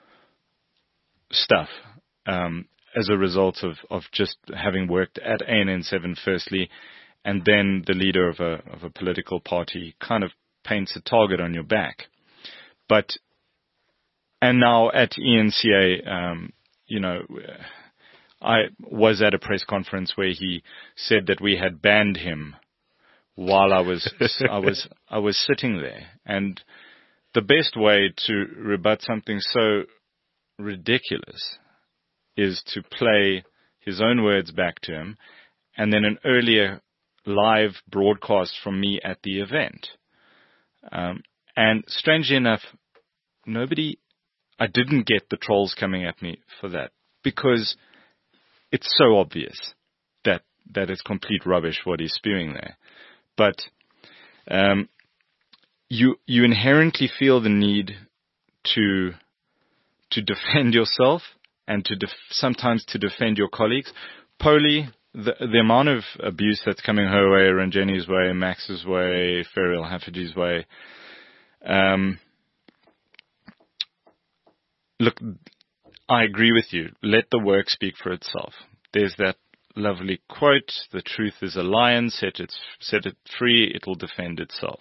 stuff as a result of just having worked at ANN7 firstly, and then the leader of a political party kind of paints a target on your back. And now at ENCA, I was at a press conference where he said that we had banned him while I was sitting there. And the best way to rebut something so ridiculous is to play his own words back to him, and then an earlier live broadcast from me at the event. And strangely enough, I didn't get the trolls coming at me for that, because it's so obvious that it's complete rubbish what he's spewing there. But you inherently feel the need to defend yourself and sometimes to defend your colleagues. Polly, the amount of abuse that's coming her way, Ranjeni's way, Max's way, Ferial Hafiji's way. Look, I agree with you. Let the work speak for itself. There's that lovely quote, the truth is a lion, set it free, it will defend itself.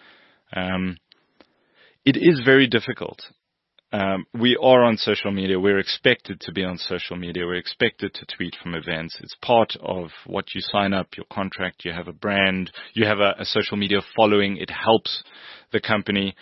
It is very difficult. We are on social media. We're expected to be on social media. We're expected to tweet from events. It's part of what you sign up, your contract. You have a brand. You have a social media following. It helps the company.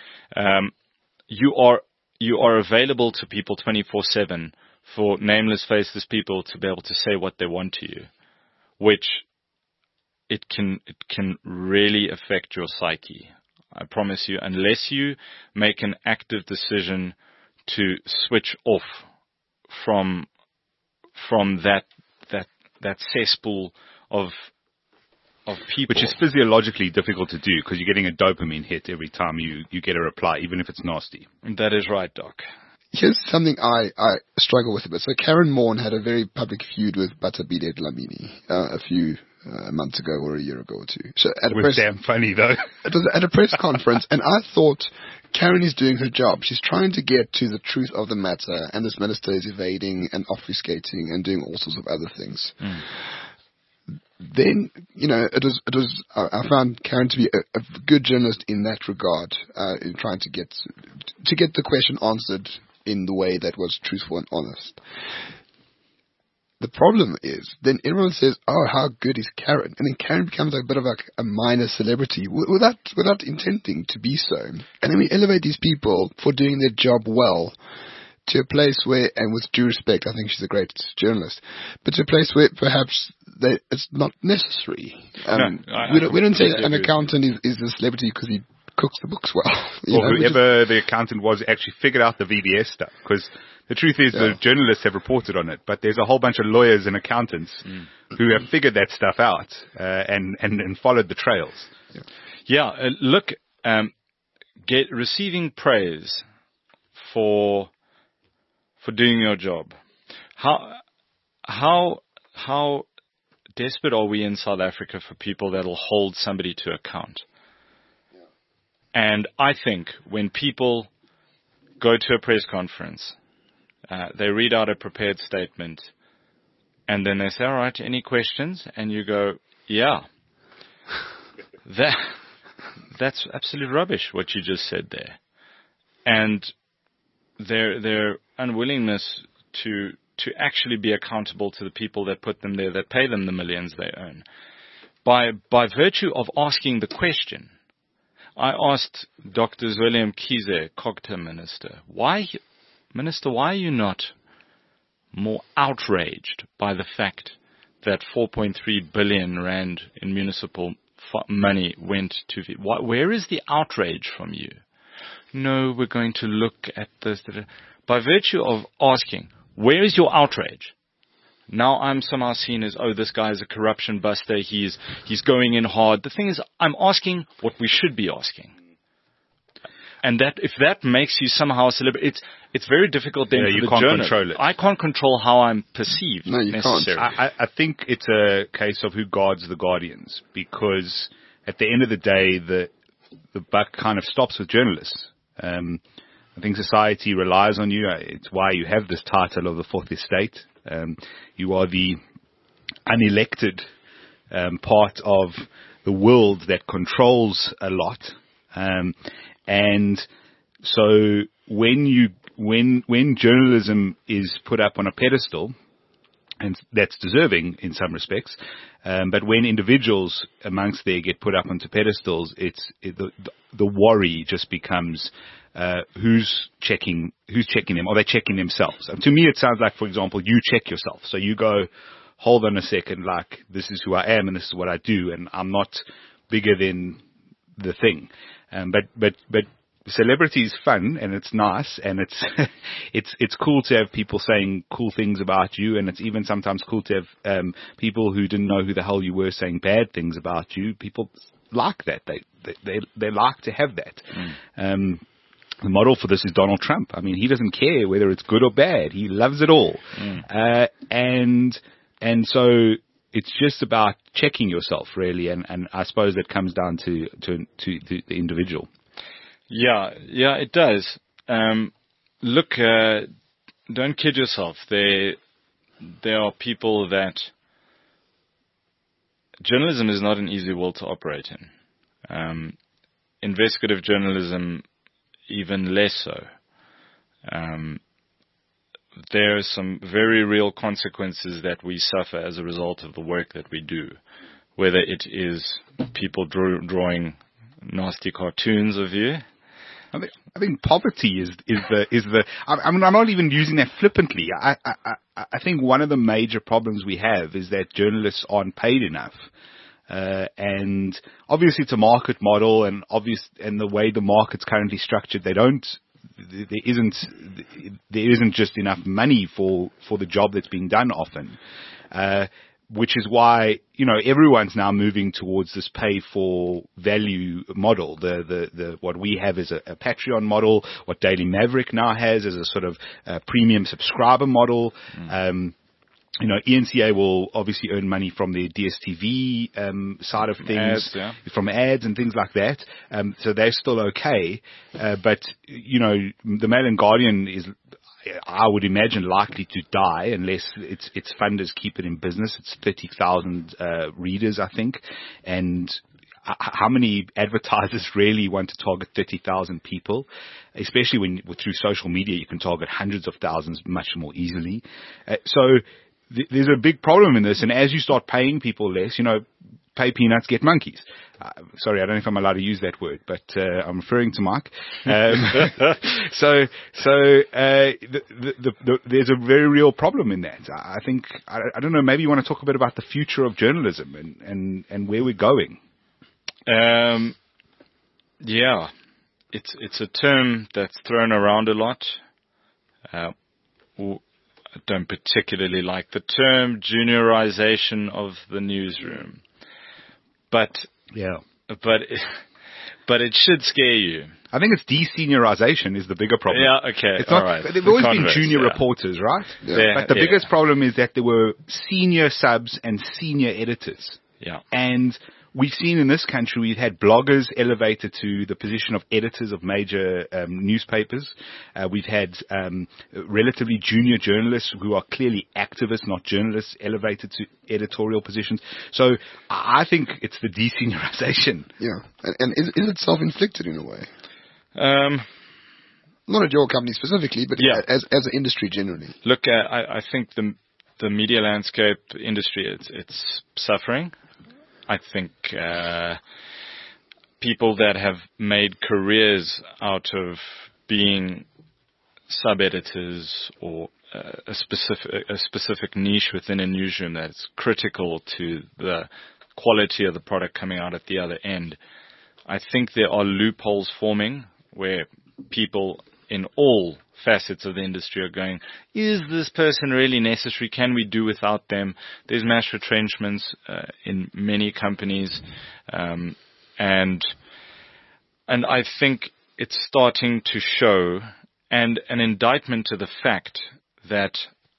You are available to people 24/7 for nameless, faceless people to be able to say what they want to you, which it can really affect your psyche. I promise you, unless you make an active decision to switch off from that cesspool of people. Which is physiologically difficult to do because you're getting a dopamine hit every time you get a reply, even if it's nasty. That is right, Doc. Here's something I struggle with a bit. So Karen Morn had a very public feud with Batabile Dlamini a few months ago or a year ago or two. So it was damn funny, though. It was at a press conference, and I thought Karen is doing her job. She's trying to get to the truth of the matter, and this minister is evading and obfuscating and doing all sorts of other things. Then, I found Karen to be a good journalist in that regard, in trying to get the question answered in the way that was truthful and honest. The problem is, then everyone says, oh, how good is Karen? And then Karen becomes a bit of a minor celebrity without intending to be so. And then we elevate these people for doing their job well to a place where, and with due respect, I think she's a great journalist, but to a place where perhaps it's not necessary. We don't say an accountant is a celebrity because he cooks the books well. Or whoever the accountant was actually figured out the VBS stuff, because the truth is the journalists have reported on it, but there's a whole bunch of lawyers and accountants who have figured that stuff out and followed the trails. Look, receiving praise for doing your job. How desperate are we in South Africa for people that'll hold somebody to account? And I think when people go to a press conference, they read out a prepared statement, and then they say, all right, any questions? And you go, yeah. That's absolute rubbish, what you just said there. And their unwillingness to actually be accountable to the people that put them there, that pay them the millions they earn. by virtue of asking the question, I asked Dr. Zweli Mkhize, Cogta Minister, why are you not more outraged by the fact that 4.3 billion rand in municipal money went to... Where is the outrage from you? No, we're going to look at this. By virtue of asking, where is your outrage? Now I'm somehow seen as, oh, this guy is a corruption buster. He's going in hard. The thing is, I'm asking what we should be asking. And that, if that makes you somehow a celebrity, it's very difficult then for you the can't journalist. control it. I can't control how I'm perceived. No, you necessarily. can't. I think it's a case of who guards the guardians, because at the end of the day, the buck kind of stops with journalists. I think society relies on you. It's why you have this title of the Fourth Estate. You are the unelected part of the world that controls a lot. And so when journalism is put up on a pedestal, and that's deserving in some respects, but when individuals amongst there get put up onto pedestals, the worry just becomes who's checking them? Are they checking themselves? And to me, it sounds like, for example, you check yourself. So you go, hold on a second, like, this is who I am and this is what I do, and I'm not bigger than the thing. But celebrity is fun and it's nice, and it's cool to have people saying cool things about you, and it's even sometimes cool to have people who didn't know who the hell you were saying bad things about you. People like that. They like to have that. The model for this is Donald Trump. I mean, he doesn't care whether it's good or bad. He loves it all. And so it's just about checking yourself, really, and I suppose that comes down to the individual. Yeah, it does. Look, don't kid yourself. There are people that journalism is not an easy world to operate in. Investigative journalism, even less so. There are some very real consequences that we suffer as a result of the work that we do, whether it is people drawing nasty cartoons of you. I think poverty is the. I mean, I'm not even using that flippantly. I think one of the major problems we have is that journalists aren't paid enough. And obviously it's a market model, and the way the market's currently structured, there isn't just enough money for the job that's being done often. Which is why, everyone's now moving towards this pay for value model. What we have is a Patreon model. What Daily Maverick now has is a sort of premium subscriber model. ENCA will obviously earn money from the DSTV side of things, from ads and things like that. So they're still okay. But the Mail and Guardian is, I would imagine, likely to die unless its funders keep it in business. It's 30,000 readers, I think, and how many advertisers really want to target 30,000 people, especially when through social media you can target hundreds of thousands much more easily. So there's a big problem in this, and as you start paying people less, pay peanuts, get monkeys. Sorry, I don't know if I'm allowed to use that word, but I'm referring to Mike. So there's a very real problem in that. I think, I don't know, maybe you want to talk a bit about the future of journalism and where we're going. Yeah, it's a term that's thrown around a lot. I don't particularly like the term juniorization of the newsroom. But it should scare you. I think it's deseniorization is the bigger problem. Yeah, okay. It's not, right. There've always been junior reporters, right? Yeah. But the biggest problem is that there were senior subs and senior editors. Yeah. And we've seen in this country, we've had bloggers elevated to the position of editors of major newspapers. We've had relatively junior journalists who are clearly activists, not journalists, elevated to editorial positions. So I think it's the deseniorization. Yeah. And is it self-inflicted in a way? Not at your company specifically, but as an industry generally. Look, I think the media landscape industry, it's suffering. I think people that have made careers out of being sub-editors or a specific niche within a newsroom that's critical to the quality of the product coming out at the other end. I think there are loopholes forming where people in all facets of the industry are going, is this person really necessary? Can we do without them? There's mass retrenchments in many companies. And I think it's starting to show, and an indictment to the fact that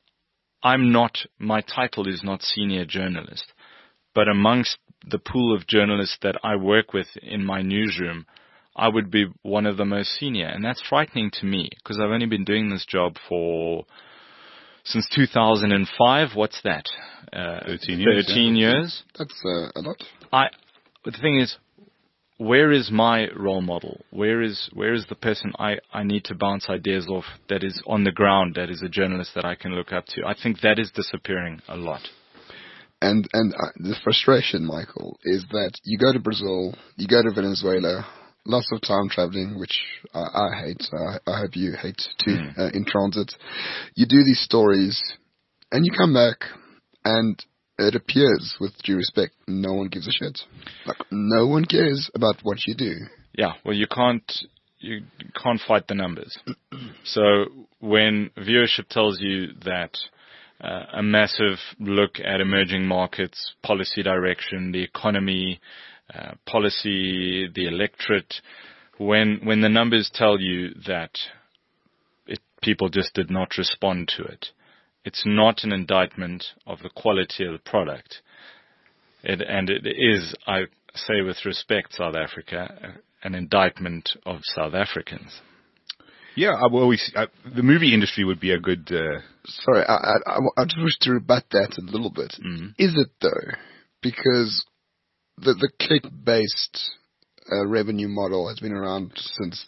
my title is not senior journalist, but amongst the pool of journalists that I work with in my newsroom, I would be one of the most senior. And that's frightening to me because I've only been doing this job since 2005. What's that? 13 years. 13 years. That's a lot. The thing is, where is my role model? Where is the person I need to bounce ideas off that is on the ground, that is a journalist that I can look up to? I think that is disappearing a lot. And the frustration, Michael, is that you go to Brazil, you go to Venezuela, lots of time traveling, which I hate. I hope you hate too, in transit. You do these stories, and you come back, and it appears, with due respect, no one gives a shit. Like, no one cares about what you do. Yeah, well, you can't fight the numbers. So when viewership tells you that a massive look at emerging markets, policy direction, the economy, policy, the electorate, when the numbers tell you that people just did not respond to it, it's not an indictment of the quality of the product. It is, I say with respect, South Africa, an indictment of South Africans. Yeah, the movie industry would be a good... Sorry, I just wish to rebut that a little bit. Mm-hmm. Is it, though? Because the click-based revenue model has been around since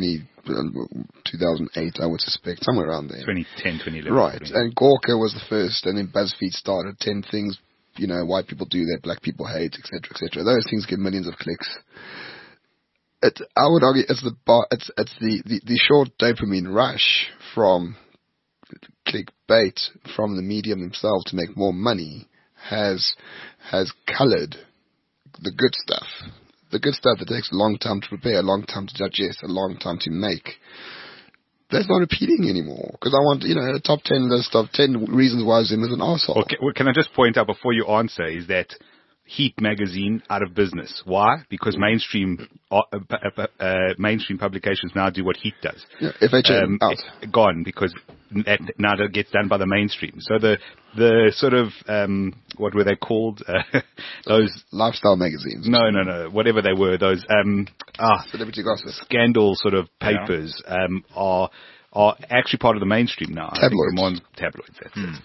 2008, I would suspect, somewhere around there. 2010, 2011. Right, and Gawker was the first, and then BuzzFeed started 10 things, white people do that, black people hate, etc., etc. Those things get millions of clicks. I would argue it's the short dopamine rush from clickbait from the medium themselves to make more money has coloured the good stuff. The good stuff that takes a long time to prepare, a long time to digest, a long time to make. That's not appealing anymore. Because I want, a top 10 list of 10 reasons why Zim is an arsehole. Okay, well, can I just point out before you answer is that Heat magazine out of business. Why? Because mainstream publications now do what Heat does. Yeah, FHM out. Gone because now that gets done by the mainstream. So the sort of what were they called? Those lifestyle magazines. No. Whatever they were, those celebrity gossip, scandal sort of papers are actually part of the mainstream now. Tabloids. Tabloids. That's it.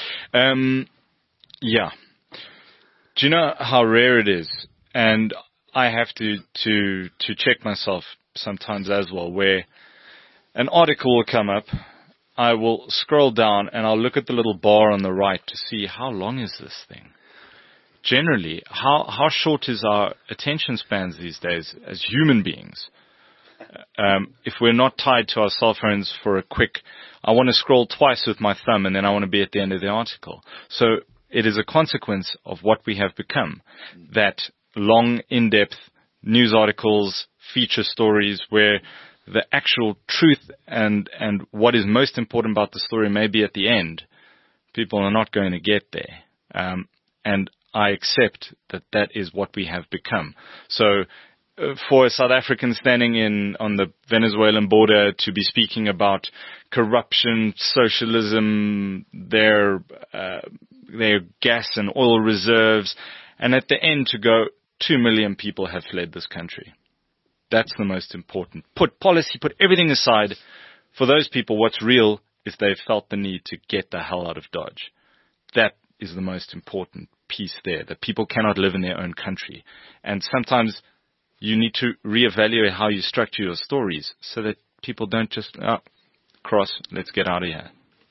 Yeah. Do you know how rare it is? And I have to check myself sometimes as well, where an article will come up, I will scroll down and I'll look at the little bar on the right to see how long is this thing. Generally, how short is our attention spans these days as human beings? If we're not tied to our cell phones for a quick, I want to scroll twice with my thumb and then I want to be at the end of the article. So it is a consequence of what we have become, that long, in-depth news articles, feature stories where the actual truth and what is most important about the story may be at the end. People are not going to get there. And I accept that is what we have become. So for a South African standing on the Venezuelan border to be speaking about corruption, socialism, their gas and oil reserves, and at the end to go, 2 million people have fled this country. That's the most important. Put policy, put everything aside. For those people, what's real is they've felt the need to get the hell out of Dodge. That is the most important piece there, that people cannot live in their own country. And sometimes you need to reevaluate how you structure your stories so that people don't just, cross, let's get out of here.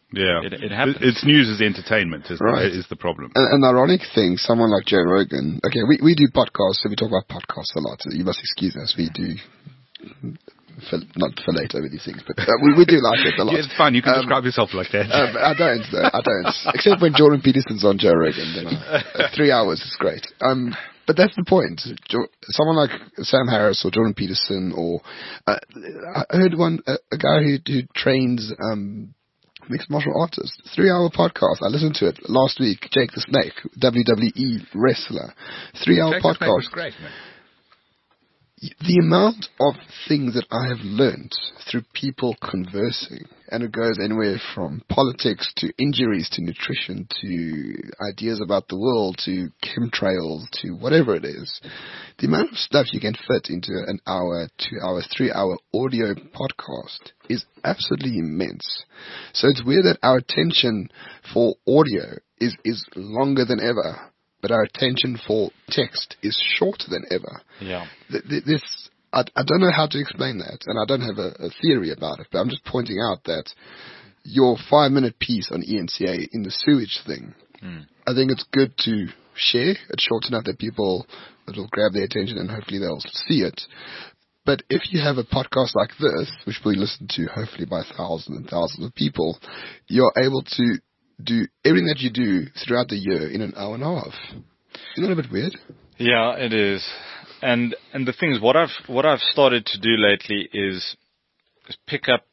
Yeah. It happens. It's news as entertainment Right. is the problem. An ironic thing, someone like Joe Rogan, okay, we do podcasts, so we talk about podcasts a lot. You must excuse us, we do not fillet over these things, but we do like it a lot. Yeah, it's fine. You can describe yourself like that. I don't, though. I don't. Except when Jordan Peterson's on Joe Rogan, then 3 hours is great. But that's the point. Someone like Sam Harris or Jordan Peterson, or I heard a guy who trains mixed martial artists. 3-hour podcast. I listened to it last week. Jake the Snake, WWE wrestler. 3-hour podcast. That was great, man. The amount of things that I have learned through people conversing, and it goes anywhere from politics to injuries to nutrition to ideas about the world to chemtrails to whatever it is. The amount of stuff you can fit into an hour, 2 hours, 3-hour audio podcast is absolutely immense. So it's weird that our attention for audio is longer than ever, but our attention for text is shorter than ever. Yeah. I don't know how to explain that, and I don't have a theory about it, but I'm just pointing out that your 5-minute piece on ENCA in the sewage thing, I think it's good to share. It's short enough that it'll grab their attention and hopefully they'll see it. But if you have a podcast like this, which will be listened to hopefully by thousands and thousands of people, you're able to do everything that you do throughout the year in an hour and a half. Isn't that a bit weird? Yeah, it is. And the thing is, what I've started to do lately is pick up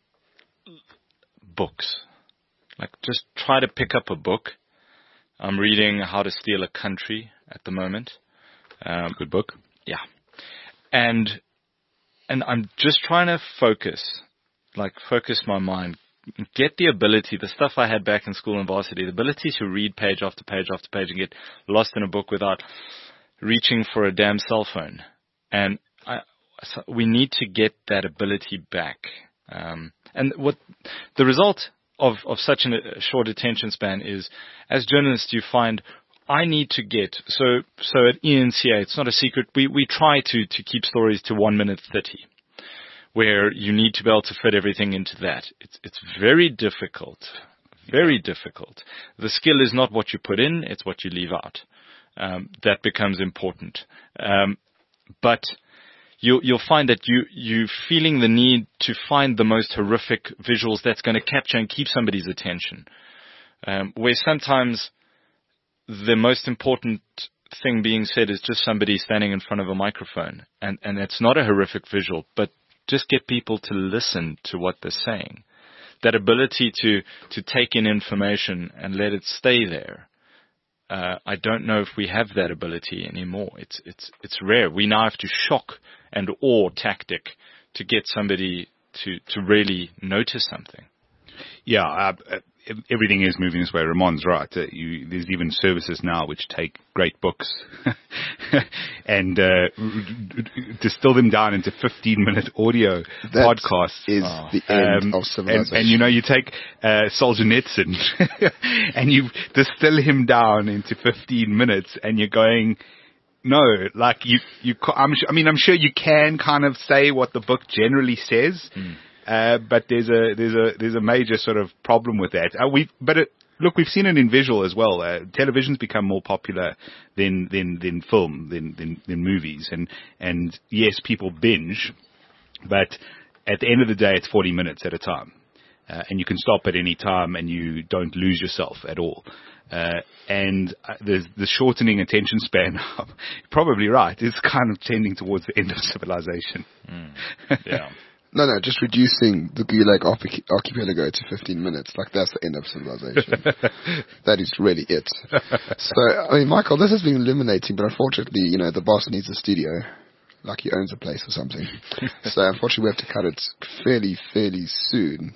books. Like, just try to pick up a book. I'm reading How to Steal a Country at the moment. Good book. Yeah. And I'm just trying to focus my mind. Get the ability, the stuff I had back in school and varsity, the ability to read page after page after page and get lost in a book without reaching for a damn cell phone. And we need to get that ability back. And what the result of such a short attention span is, as journalists, you find I need to get, so at ENCA, it's not a secret, we try to keep stories to 1 minute 30. Where you need to be able to fit everything into that. It's very difficult. Very difficult. The skill is not what you put in, it's what you leave out. That becomes important. But you'll find that you feeling the need to find the most horrific visuals that's going to capture and keep somebody's attention. Where sometimes the most important thing being said is just somebody standing in front of a microphone. And it's not a horrific visual, but just get people to listen to what they're saying. That ability to take in information and let it stay there. I don't know if we have that ability anymore. It's rare. We now have to shock and awe tactic to get somebody to really notice something. Yeah, everything is moving this way. Ramon's right. There's even services now which take great books and distill them down into 15-minute audio podcasts. Is the end of civilization. And you take Solzhenitsyn and you distill him down into 15 minutes, and you're going, no, like I'm sure you can kind of say what the book generally says. But there's a major sort of problem with that. We've seen it in visual as well. Television's become more popular than film, than movies, and yes, people binge, but at the end of the day, it's 40 minutes at a time, and you can stop at any time, and you don't lose yourself at all. And the shortening attention span, you're probably right, is kind of tending towards the end of civilization. Yeah. No, just reducing the Gulag archipelago to 15 minutes. Like, that's the end of civilization. That is really it. So, Michael, this has been illuminating, but unfortunately, the boss needs a studio. Like he owns a place or something. So, unfortunately, we have to cut it fairly soon.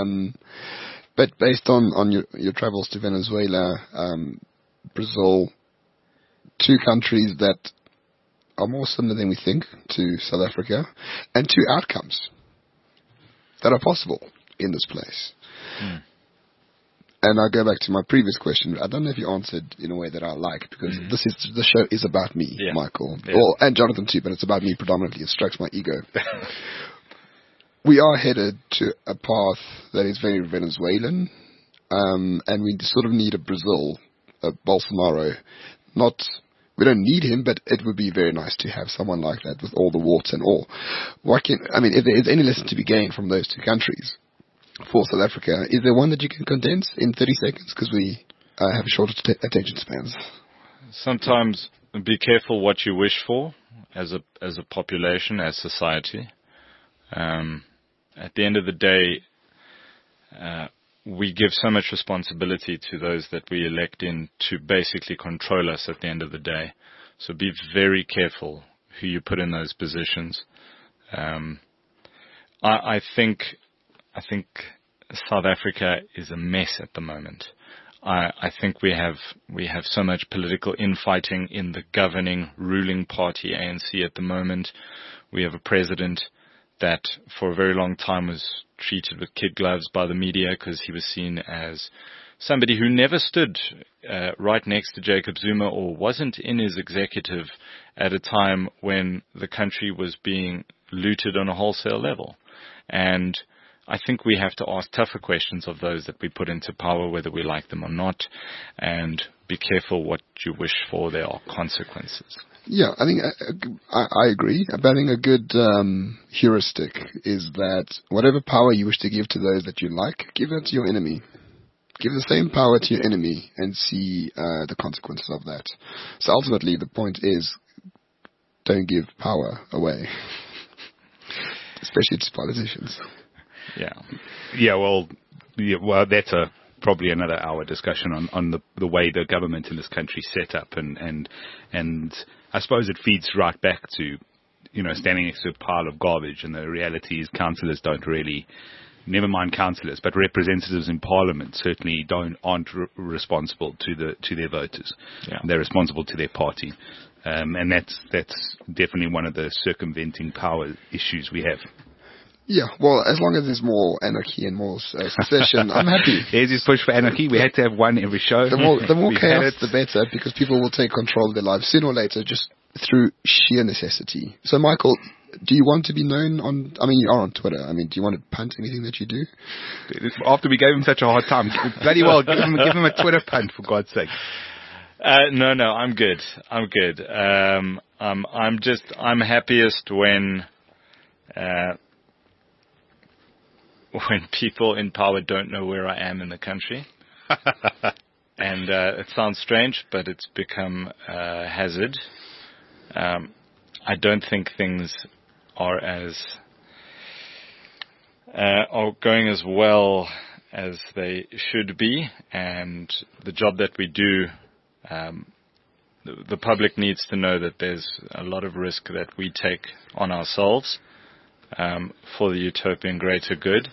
But based on your travels to Venezuela, Brazil, 2 countries that are more similar than we think to South Africa, and 2 outcomes that are possible in this place. And I'll go back to my previous question. I don't know if you answered in a way that I like, because the show is about me, Michael. Yeah. And Jonathan too, but it's about me predominantly. It strokes my ego. We are headed to a path that is very Venezuelan, and we sort of need a Brazil, a Bolsonaro. We don't need him, but it would be very nice to have someone like that with all the warts and all. If there is any lesson to be gained from those two countries for South Africa, is there one that you can condense in 30 seconds? Because we have shorter attention spans. Sometimes be careful what you wish for as a population, as society. At the end of the day, we give so much responsibility to those that we elect in to basically control us at the end of the day. So be very careful who you put in those positions. I think South Africa is a mess at the moment. I think we have so much political infighting in the governing ruling party, ANC, at the moment. We have a president that for a very long time was treated with kid gloves by the media because he was seen as somebody who never stood right next to Jacob Zuma or wasn't in his executive at a time when the country was being looted on a wholesale level. And I think we have to ask tougher questions of those that we put into power, whether we like them or not, and be careful what you wish for. There are consequences. Yeah, I think I agree. But I think a good heuristic is that whatever power you wish to give to those that you like, give it to your enemy. Give the same power to your enemy and see the consequences of that. So ultimately, the point is, don't give power away, especially to politicians. Yeah. Well, that's probably another hour discussion on the way the government in this country is set up, and I suppose it feeds right back to, standing next to a pile of garbage, and the reality is councillors don't really, never mind councillors, but representatives in Parliament certainly aren't responsible to their voters. Yeah. They're responsible to their party, and that's definitely one of the circumventing power issues we have. Yeah, well, as long as there's more anarchy and more secession, I'm happy. Here's his push for anarchy. We had to have one every show. The more chaos, the better, because people will take control of their lives sooner or later, just through sheer necessity. So, Michael, do you want to be known on? I mean, you are on Twitter. I mean, do you want to punt anything that you do? After we gave him such a hard time, bloody well, give him a Twitter punt, for God's sake. No, I'm good. I'm happiest when people in power don't know where I am in the country. And it sounds strange, but it's become a hazard. I don't think things are going as well as they should be, and the job that we do, the public needs to know that there's a lot of risk that we take on ourselves for the utopian greater good.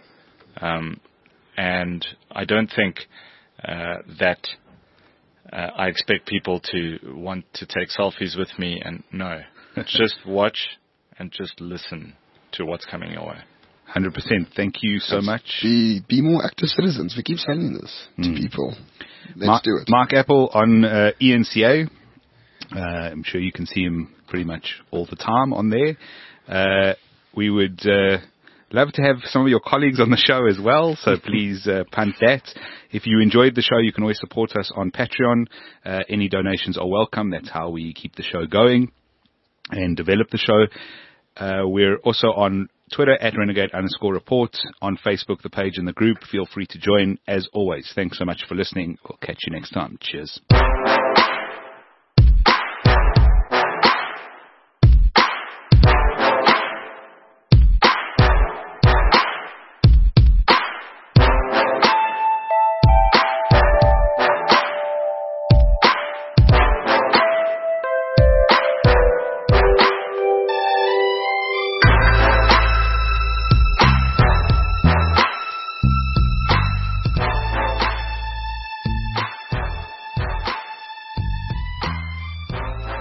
And I don't think that I expect people to want to take selfies with me, and no. Just watch and just listen to what's coming your way. 100%. Thank you so much. Be more active citizens. We keep saying this to people. Let's do it. Mark Apple on ENCA. I'm sure you can see him pretty much all the time on there. We would love to have some of your colleagues on the show as well, so please punt that. If you enjoyed the show, you can always support us on Patreon. Any donations are welcome. That's how we keep the show going and develop the show. We're also on Twitter at Renegade_report, on Facebook, the page and the group. Feel free to join as always. Thanks so much for listening. We'll catch you next time. Cheers.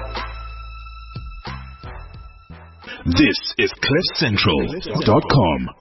This is CliffCentral.com.